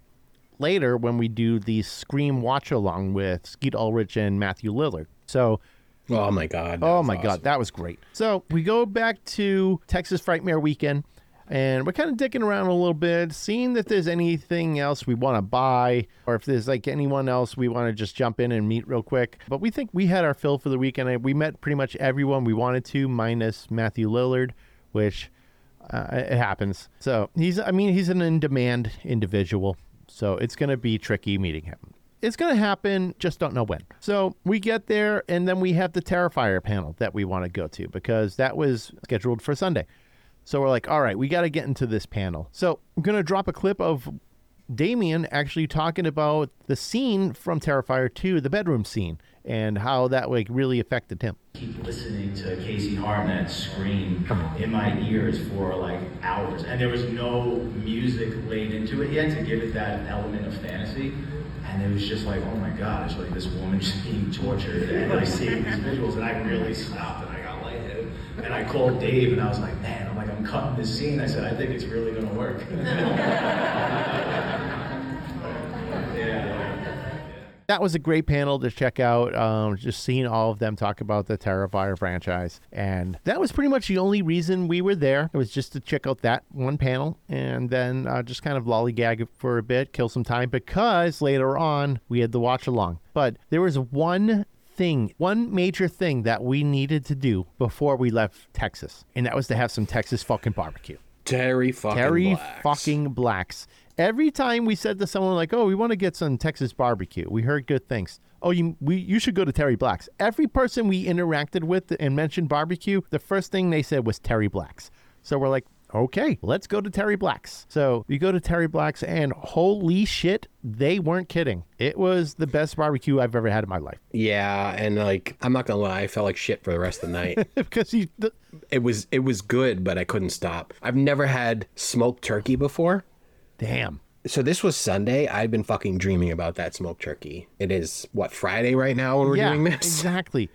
later when we do the Scream watch along with Skeet Ulrich and Matthew Lillard. So, oh my God. God, that was great. So we go back to Texas Frightmare weekend. And we're kind of dicking around a little bit, seeing if there's anything else we want to buy or if there's like anyone else we want to just jump in and meet real quick. But we think we had our fill for the weekend. We met pretty much everyone we wanted to, minus Matthew Lillard, which it happens. So he's an in-demand individual. So it's going to be tricky meeting him. It's going to happen, just don't know when. So we get there and then we have the Terrifier panel that we want to go to because that was scheduled for Sunday. So we're like, all right, we got to get into this panel. So I'm going to drop a clip of Damien actually talking about the scene from Terrifier 2, the bedroom scene, and how that like really affected him. Keep listening to Casey Hartnett scream in my ears for like hours. And there was no music laid into it. He had to give it that element of fantasy. And it was just like, oh my gosh, like this woman just being tortured. And I see these visuals and I really stopped and I got lightheaded. And I called Dave, and I was like, man, I'm cutting this scene. I said, I think it's really going to work. That was a great panel to check out, just seeing all of them talk about the Terrifier franchise. And that was pretty much the only reason we were there. It was just to check out that one panel and then just kind of lollygag for a bit, kill some time, because later on we had the watch along. But there was one major thing that we needed to do before we left Texas, and that was to have some Texas fucking barbecue. Terry fucking Blacks. Every time we said to someone like, oh, we want to get some Texas barbecue, we heard good things. Oh, you should go to Terry Black's. Every person we interacted with and mentioned barbecue, the first thing they said was Terry Black's. So we're like, okay, let's go to Terry Black's. So we go to Terry Black's, and holy shit, they weren't kidding. It was the best barbecue I've ever had in my life. Yeah, and like, I'm not gonna lie, I felt like shit for the rest of the night. Because it was good, but I couldn't stop. I've never had smoked turkey before. Damn. So this was Sunday. I've been fucking dreaming about that smoked turkey. It is, Friday right now when we're doing this? Exactly.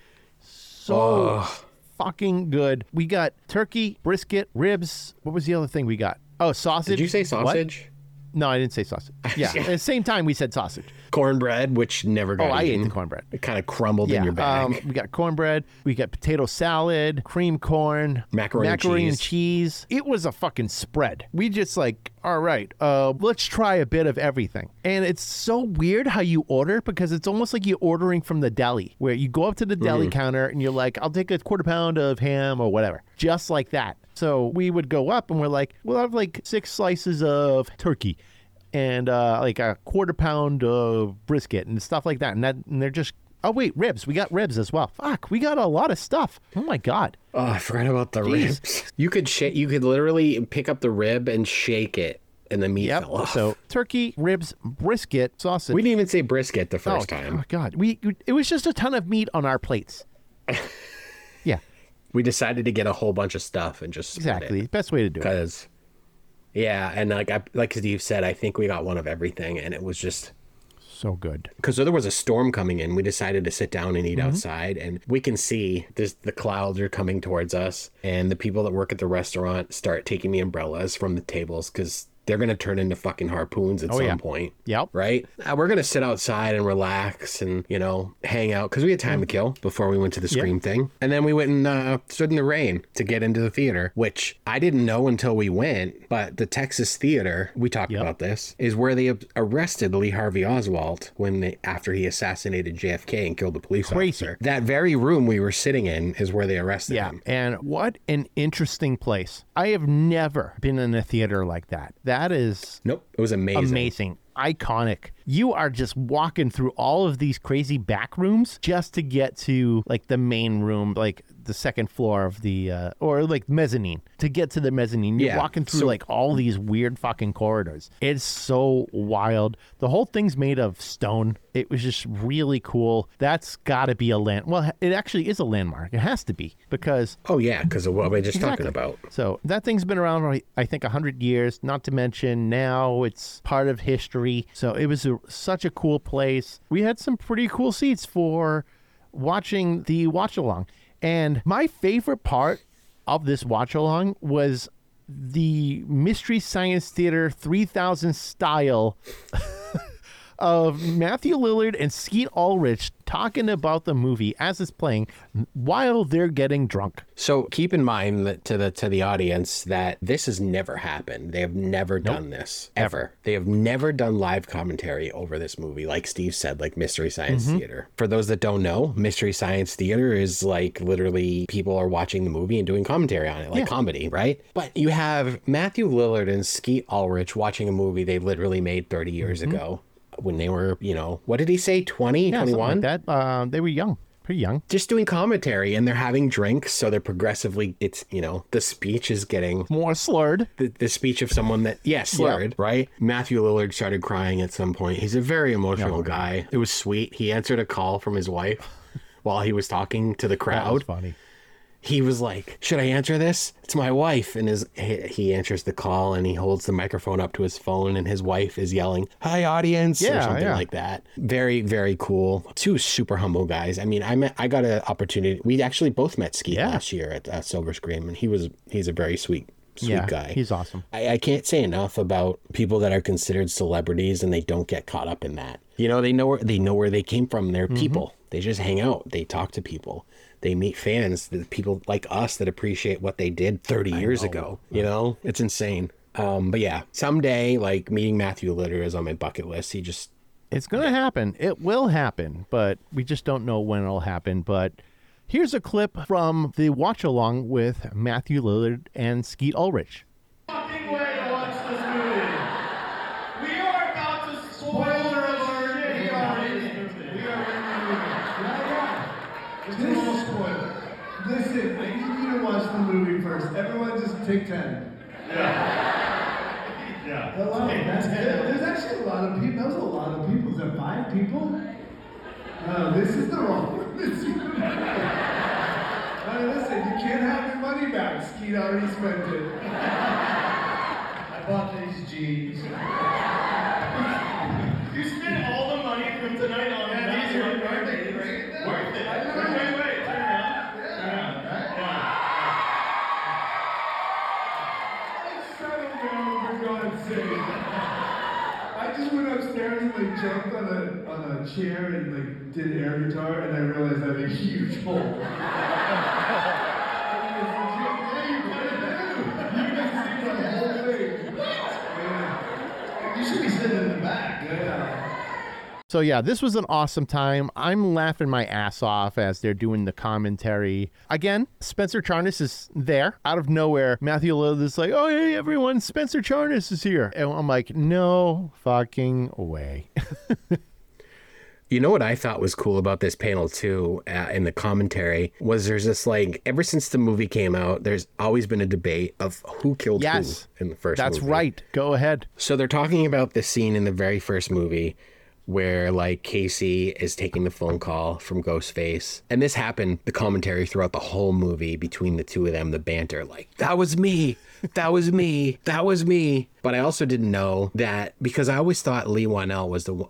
So fucking good. We got turkey, brisket, ribs. What was the other thing we got? Oh, sausage. Did you say sausage? What? No, I didn't say sausage. Yeah. At the same time, we said sausage. Cornbread, which never got I eaten. ate the cornbread. It kind of crumbled in your bag. We got cornbread. We got potato salad, cream corn, macaroni and cheese. It was a fucking spread. We just like, all right, let's try a bit of everything. And it's so weird how you order, because it's almost like you're ordering from the deli, where you go up to the deli counter and you're like, I'll take a quarter pound of ham or whatever. Just like that. So we would go up and we're like, we'll have like 6 slices of turkey and like a quarter pound of brisket and stuff like that. And they're just, oh wait, ribs. We got ribs as well. Fuck, we got a lot of stuff. Oh my God. Oh, I forgot about the ribs. You could literally pick up the rib and shake it, and the meat fell off. So turkey, ribs, brisket, sausage. We didn't even say brisket the first time. Oh God, it was just a ton of meat on our plates. Yeah. We decided to get a whole bunch of stuff and just exactly best way to do it. Because, yeah, and like Steve said, I think we got one of everything, and it was just so good. Because there was a storm coming in, we decided to sit down and eat outside, and we can see the clouds are coming towards us, and the people that work at the restaurant start taking the umbrellas from the tables because they're going to turn into fucking harpoons at some point. Yep. Right? We're going to sit outside and relax and, hang out because we had time to kill before we went to the Scream thing. And then we went and stood in the rain to get into the theater, which I didn't know until we went. But the Texas Theater, we talked about this, is where they arrested Lee Harvey Oswald after he assassinated JFK and killed the police officer. That very room we were sitting in is where they arrested him. And what an interesting place. I have never been in a theater like that. That is... Nope. It was amazing. Amazing. Iconic. You are just walking through all of these crazy back rooms just to get to like the main room, like the second floor of the, or like mezzanine. To get to the mezzanine, you're walking through like all these weird fucking corridors. It's so wild. The whole thing's made of stone. It was just really cool. That's got to be a well, it actually is a landmark. It has to be because... Oh, yeah, because of what we're just talking about. So that thing's been around, I think, 100 years, not to mention now it's part of history. So it was such a cool place. We had some pretty cool seats for watching the watch-along. And my favorite part of this watch-along was the Mystery Science Theater 3000 style of Matthew Lillard and Skeet Ulrich talking about the movie as it's playing while they're getting drunk. So keep in mind that to the audience that this has never happened. They have never done this ever. They have never done live commentary over this movie, like Steve said, like Mystery Science Theater. For those that don't know, Mystery Science Theater is like literally people are watching the movie and doing commentary on it, like comedy, right? But you have Matthew Lillard and Skeet Ulrich watching a movie they literally made 30 years ago. When they were, what did he say, 20, 21? Like that. They were young, pretty young. Just doing commentary, and they're having drinks, so they're progressively, it's, the speech is getting... more slurred. The speech of someone that, slurred, right? Matthew Lillard started crying at some point. He's a very emotional guy. It was sweet. He answered a call from his wife while he was talking to the crowd. That was funny. he was like, should I answer this? It's my wife. And he answers the call and he holds the microphone up to his phone and his wife is yelling, hi, audience, or something like that. Very, very cool. Two super humble guys. I mean, I got an opportunity. We actually both met Skeet last year at Silver Scream, and he's a very sweet guy. He's awesome. I can't say enough about people that are considered celebrities and they don't get caught up in that. You know, they know where they came from. They're people. They just hang out. They talk to people. They meet fans, the people like us that appreciate what they did 30 years ago. You know, it's insane. But yeah, someday, like, meeting Matthew Lillard is on my bucket list. It's going to happen. It will happen, but we just don't know when it'll happen. But here's a clip from the watch along with Matthew Lillard and Skeet Ulrich. Fucking way to watch this movie. We are about to spoiler alert. We are in the movie. It's a little spoiler. Listen, I need you to watch the movie first. Everyone just take 10. Yeah. There's actually a lot of people. That was a lot of people. Is that 5 people? No, this is the wrong one. Listen, you can't have your money back. Skeet already spent it. I bought these jeans. You spent all the money from tonight on these. Are worth it. Worth it. Wait. Turn around. Settle down, for God's sake. I just went upstairs and like jumped on a chair and like did air guitar, and I realized I have a huge hole. You can see the whole thing. Yeah. You should be sitting in the back. Yeah. So yeah, this was an awesome time. I'm laughing my ass off as they're doing the commentary. Again, Spencer Charnas is there. Out of nowhere, Matthew Lillard is like, oh, hey, everyone, Spencer Charnas is here. And I'm like, no fucking way. You know what I thought was cool about this panel too, in the commentary, was there's this, like, ever since the movie came out, there's always been a debate of who killed who in the first movie. That's right. Go ahead. So they're talking about the scene in the very first movie where, like, Casey is taking the phone call from Ghostface. And this happened, the commentary throughout the whole movie between the two of them, the banter, like, that was me, that was me, that was me. But I also didn't know that, because I always thought Lee Waddell was the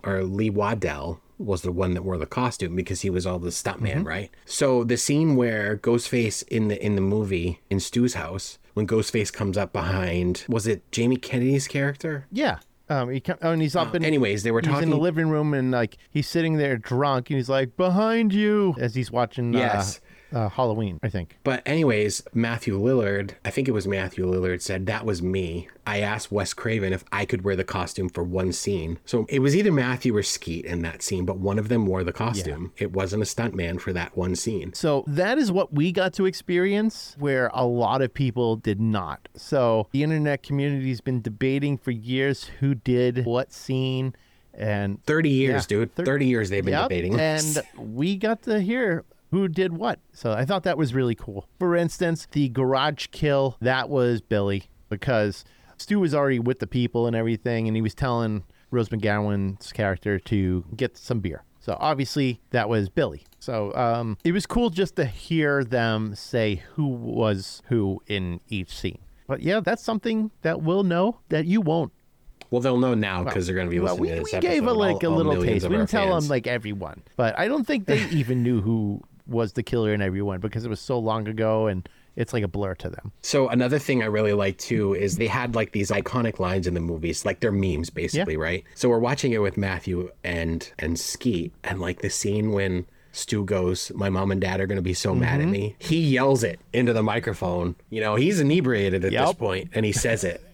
one that wore the costume because he was all the stuntman, right? So the scene where Ghostface in the movie, in Stu's house, when Ghostface comes up behind, was it Jamie Kennedy's character? Yeah. And he's up in. Anyways, they were talking in the living room, and like he's sitting there drunk, and he's like, "Behind you," as he's watching. Halloween, I think. But anyways, Matthew Lillard, I think it was Matthew Lillard, said, that was me. I asked Wes Craven if I could wear the costume for one scene. So it was either Matthew or Skeet in that scene, but one of them wore the costume. Yeah. It wasn't a stuntman for that one scene. So that is what we got to experience, where a lot of people did not. So the internet community's been debating for years who did what scene. And 30 years, dude. 30 years they've been debating. And we got to hear who did what. So I thought that was really cool. For instance, the garage kill, that was Billy, because Stu was already with the people and everything, and he was telling Rose McGowan's character to get some beer. So obviously that was Billy. So it was cool just to hear them say who was who in each scene. But yeah, that's something that we'll know that you won't. Well, they'll know now because they're going to be listening to this episode. We gave a little taste. We didn't tell them like everyone, but I don't think they even knew who was the killer in everyone because it was so long ago and it's like a blur to them. So another thing I really like too is they had like these iconic lines in the movies, like they're memes basically, right? So we're watching it with Matthew and Skeet, and like the scene when Stu goes, my mom and dad are going to be so mad at me. He yells it into the microphone. You know, he's inebriated at this point, and he says it.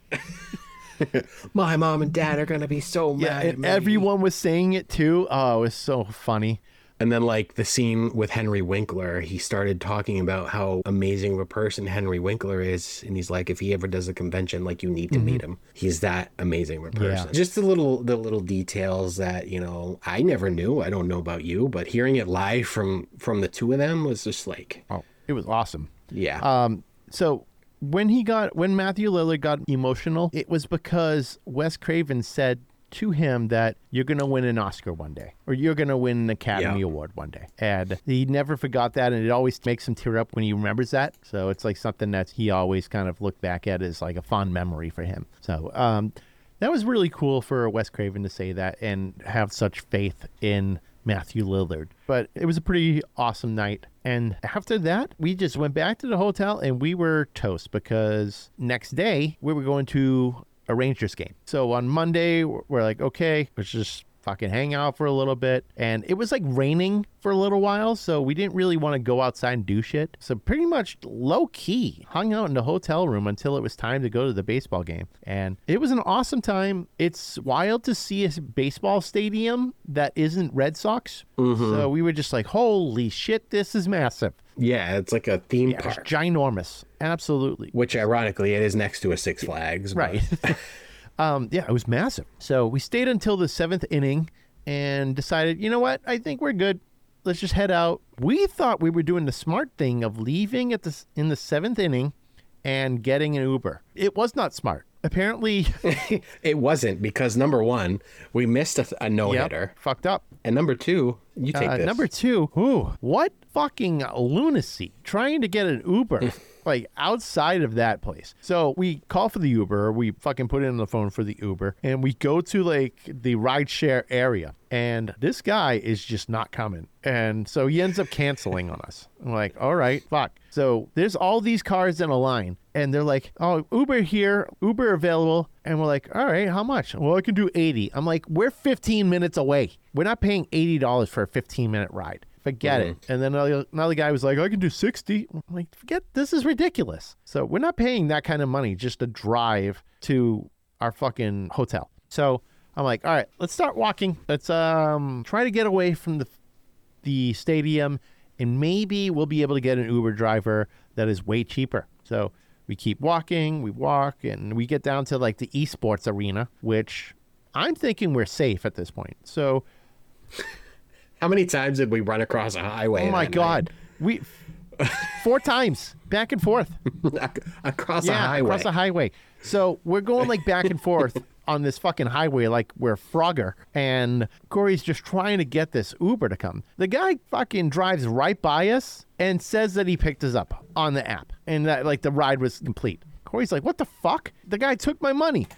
My mom and dad are going to be so mad at me. Everyone was saying it too. Oh, it was so funny. And then, like, the scene with Henry Winkler, he started talking about how amazing of a person Henry Winkler is. And he's like, if he ever does a convention, like, you need to meet him. He's that amazing of a person. Yeah. Just the little details that, you know, I never knew. I don't know about you, but hearing it live from the two of them was just like... Oh, it was awesome. Yeah. So when Matthew Lillard got emotional, it was because Wes Craven said to him that you're going to win an Oscar one day, or you're going to win an Academy Award one day. And he never forgot that, and it always makes him tear up when he remembers that. So it's like something that he always kind of looked back at as like a fond memory for him. So that was really cool for Wes Craven to say that and have such faith in Matthew Lillard. But it was a pretty awesome night. And after that, we just went back to the hotel and we were toast because next day we were going to a Rangers game. So on Monday, we're like, okay, let's just fucking hang out for a little bit. And it was like raining for a little while, so we didn't really want to go outside and do shit. So pretty much low key hung out in the hotel room until it was time to go to the baseball game. And it was an awesome time. It's wild to see a baseball stadium that isn't Red Sox. So we were just like, holy shit, this is massive. Yeah, it's like a theme park. It's ginormous. Absolutely. Which ironically, it is next to a Six Flags. Right. Yeah, it was massive. So we stayed until the 7th inning and decided, you know what? I think we're good. Let's just head out. We thought we were doing the smart thing of leaving in the 7th inning and getting an Uber. It was not smart. Apparently, it wasn't, because number one, we missed a no-hitter. Fucked up. And number two, you take this. Number two, what fucking lunacy trying to get an Uber like outside of that place. So we call for the Uber, we fucking put it on the phone for the Uber, and we go to like the rideshare area, and this guy is just not coming. And so he ends up canceling on us. I'm like, all right, fuck. So there's all these cars in a line, and they're like, oh, Uber here, Uber available. And we're like, all right, how much? Well, I can do 80. I'm like, we're 15 minutes away. We're not paying $80 for a 15-minute ride. Forget it. And then another guy was like, I can do 60. I'm like, forget, this is ridiculous. So we're not paying that kind of money just to drive to our fucking hotel. So I'm like, all right, let's start walking. Let's try to get away from the stadium, and maybe we'll be able to get an Uber driver that is way cheaper. So we keep walking, we walk, and we get down to like the esports arena, which I'm thinking we're safe at this point. So how many times did we run across a highway? Oh my God. We 4 times back and forth across a highway. Across a highway. So we're going like back and forth on this fucking highway like we're Frogger, and Corey's just trying to get this Uber to come. The guy fucking drives right by us and says that he picked us up on the app and that like the ride was complete. Corey's like, what the fuck? The guy took my money.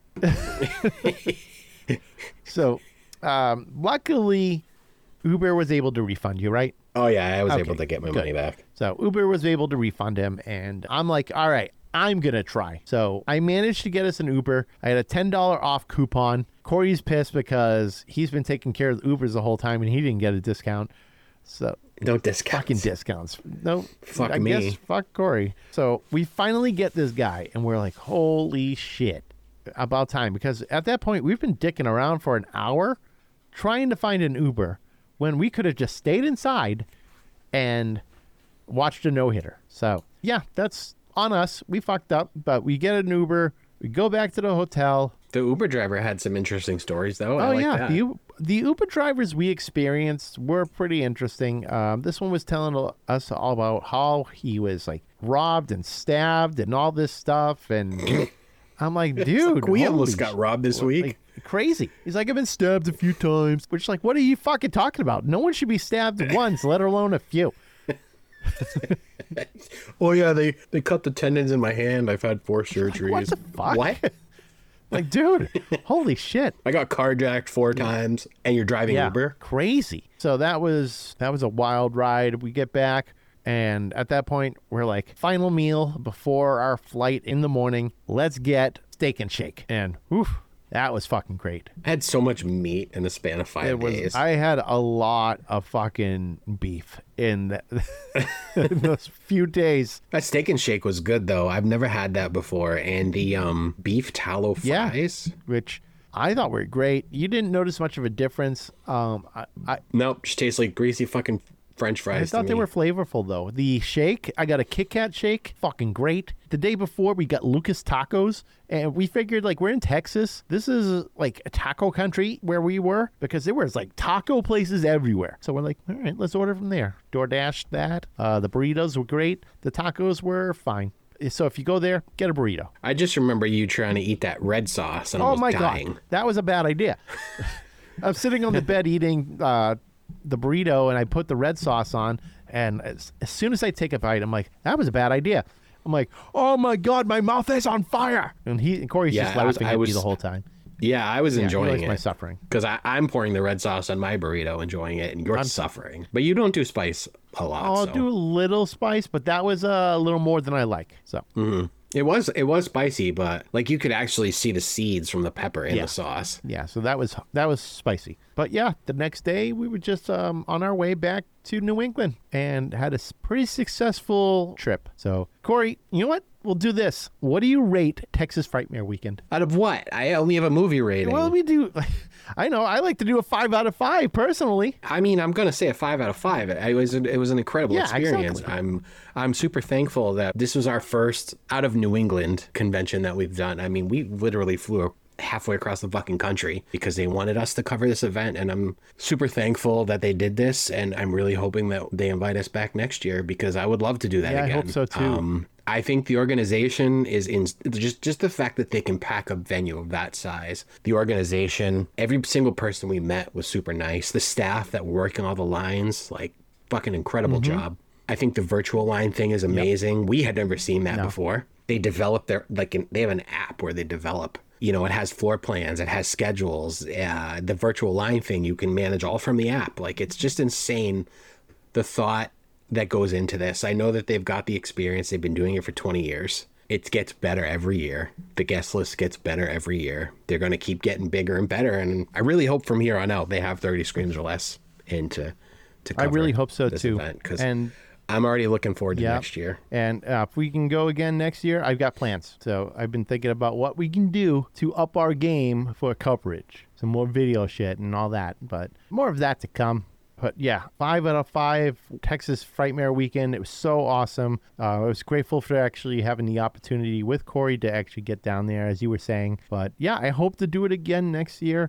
So luckily Uber was able to refund you, right? Oh yeah, I was able to get my money back. So Uber was able to refund him, and I'm like, all right, I'm going to try. So I managed to get us an Uber. I had a $10 off coupon. Corey's pissed because he's been taking care of the Ubers the whole time and he didn't get a discount. So no discounts. Fucking discounts. No. Fuck I me. guess fuck Corey. So we finally get this guy and we're like, holy shit. About time. Because at that point, we've been dicking around for an hour trying to find an Uber when we could have just stayed inside and watched a no-hitter. So yeah, that's on us. We fucked up, but we get an Uber. We go back to the hotel. The Uber driver had some interesting stories, though. Oh, I like yeah. that. The Uber drivers we experienced were pretty interesting. This one was telling us all about how he was like robbed and stabbed and all this stuff. And I'm like, dude, we almost got robbed this week. Like, crazy. He's like, I've been stabbed a few times. Which, like, what are you fucking talking about? No one should be stabbed once, let alone a few. Oh yeah, they cut the tendons in my hand. I've had 4 surgeries. What the fuck? What? Like, dude, holy shit. I got carjacked 4 times, and you're driving Uber? Crazy. So that was a wild ride. We get back, and at that point, we're like, final meal before our flight in the morning. Let's get Steak and Shake. And oof, that was fucking great. I had so much meat in the span of 5 days. I had a lot of fucking beef in in those few days. That Steak and Shake was good, though. I've never had that before. And the beef tallow fries. Which I thought were great. You didn't notice much of a difference. Nope, just tastes like greasy fucking French fries. I thought they were flavorful, though. The shake, I got a Kit Kat shake. Fucking great. The day before, we got Lucas Tacos. And we figured, like, we're in Texas. This is, like, a taco country where we were. Because there was, like, taco places everywhere. So we're like, all right, let's order from there. DoorDash that. The burritos were great. The tacos were fine. So if you go there, get a burrito. I just remember you trying to eat that red sauce and Oh almost my dying. God, that was a bad idea. I'm sitting on the bed eating the burrito, and I put the red sauce on, and as soon as I take a bite, I'm like, that was a bad idea. I'm like, oh my God, my mouth is on fire. And Corey's just laughing at me the whole time. Yeah, I was enjoying he it. my suffering. Because I'm pouring the red sauce on my burrito, enjoying it, and you're suffering. But you don't do spice a lot. I'll do a little spice, but that was a little more than I like. So It was spicy, but like you could actually see the seeds from the pepper in the sauce. Yeah, so that was spicy. But yeah, the next day we were just on our way back to New England and had a pretty successful trip. So Corey, you know what? We'll do this. What do you rate Texas Frightmare Weekend? Out of what? I only have a movie rating. Well, we do. I know. I like to do a 5 out of 5 personally. I mean, I'm gonna say a 5 out of 5. It was an incredible experience. Exactly. I'm super thankful that this was our first out of New England convention that we've done. I mean, we literally flew halfway across the fucking country because they wanted us to cover this event, and I'm super thankful that they did this, and I'm really hoping that they invite us back next year because I would love to do that again. I hope so too. I think the organization is just the fact that they can pack a venue of that size. The organization, every single person we met was super nice. The staff that were working all the lines, like fucking incredible job. I think the virtual line thing is amazing. Yep. We had never seen that before. They developed they have an app where they develop. You know, it has floor plans, it has schedules. The virtual line thing you can manage all from the app. Like, it's just insane, the thought that goes into this. I know that they've got the experience. They've been doing it for 20 years. It gets better every year. The guest list gets better every year. They're going to keep getting bigger and better. And I really hope from here on out they have 30 Screams or Less to cover. I really hope so too. Because I'm already looking forward to next year. And if we can go again next year, I've got plans. So I've been thinking about what we can do to up our game for coverage. Some more video shit and all that. But more of that to come. But yeah, 5 out of 5 Texas Frightmare Weekend. It was so awesome. I was grateful for actually having the opportunity with Corey to actually get down there, as you were saying. But yeah, I hope to do it again next year.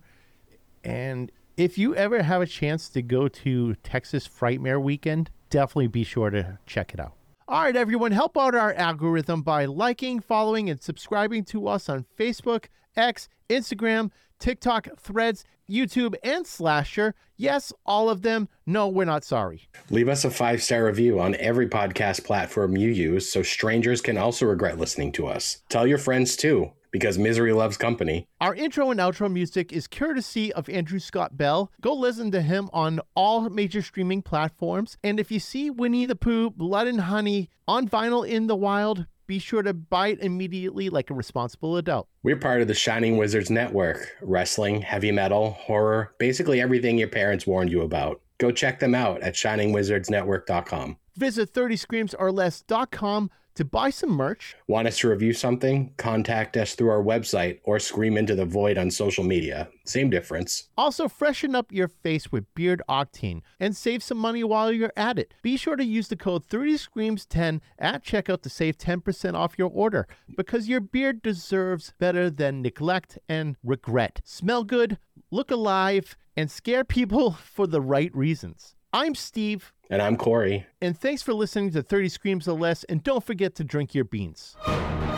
And if you ever have a chance to go to Texas Frightmare Weekend, definitely be sure to check it out. All right, everyone, help out our algorithm by liking, following, and subscribing to us on Facebook, X, Instagram, TikTok, Threads, YouTube, and Slasher. Yes, all of them. No, we're not sorry. Leave us a 5-star review on every podcast platform you use so strangers can also regret listening to us. Tell your friends too, because misery loves company. Our intro and outro music is courtesy of Andrew Scott Bell. Go listen to him on all major streaming platforms. And if you see Winnie the Pooh, Blood and Honey on vinyl in the wild, be sure to buy it immediately like a responsible adult. We're part of the Shining Wizards Network. Wrestling, heavy metal, horror, basically everything your parents warned you about. Go check them out at shiningwizardsnetwork.com. Visit 30screamsorless.com to buy some merch. Want us to review something? Contact us through our website or scream into the void on social media. Same difference. Also, freshen up your face with Beard Octane and save some money while you're at it. Be sure to use the code 30screams10 at checkout to save 10% off your order, because your beard deserves better than neglect and regret. Smell good, look alive, and scare people for the right reasons. I'm Steve. And I'm Corey. And thanks for listening to 30 Screams or Less, and don't forget to drink your beans.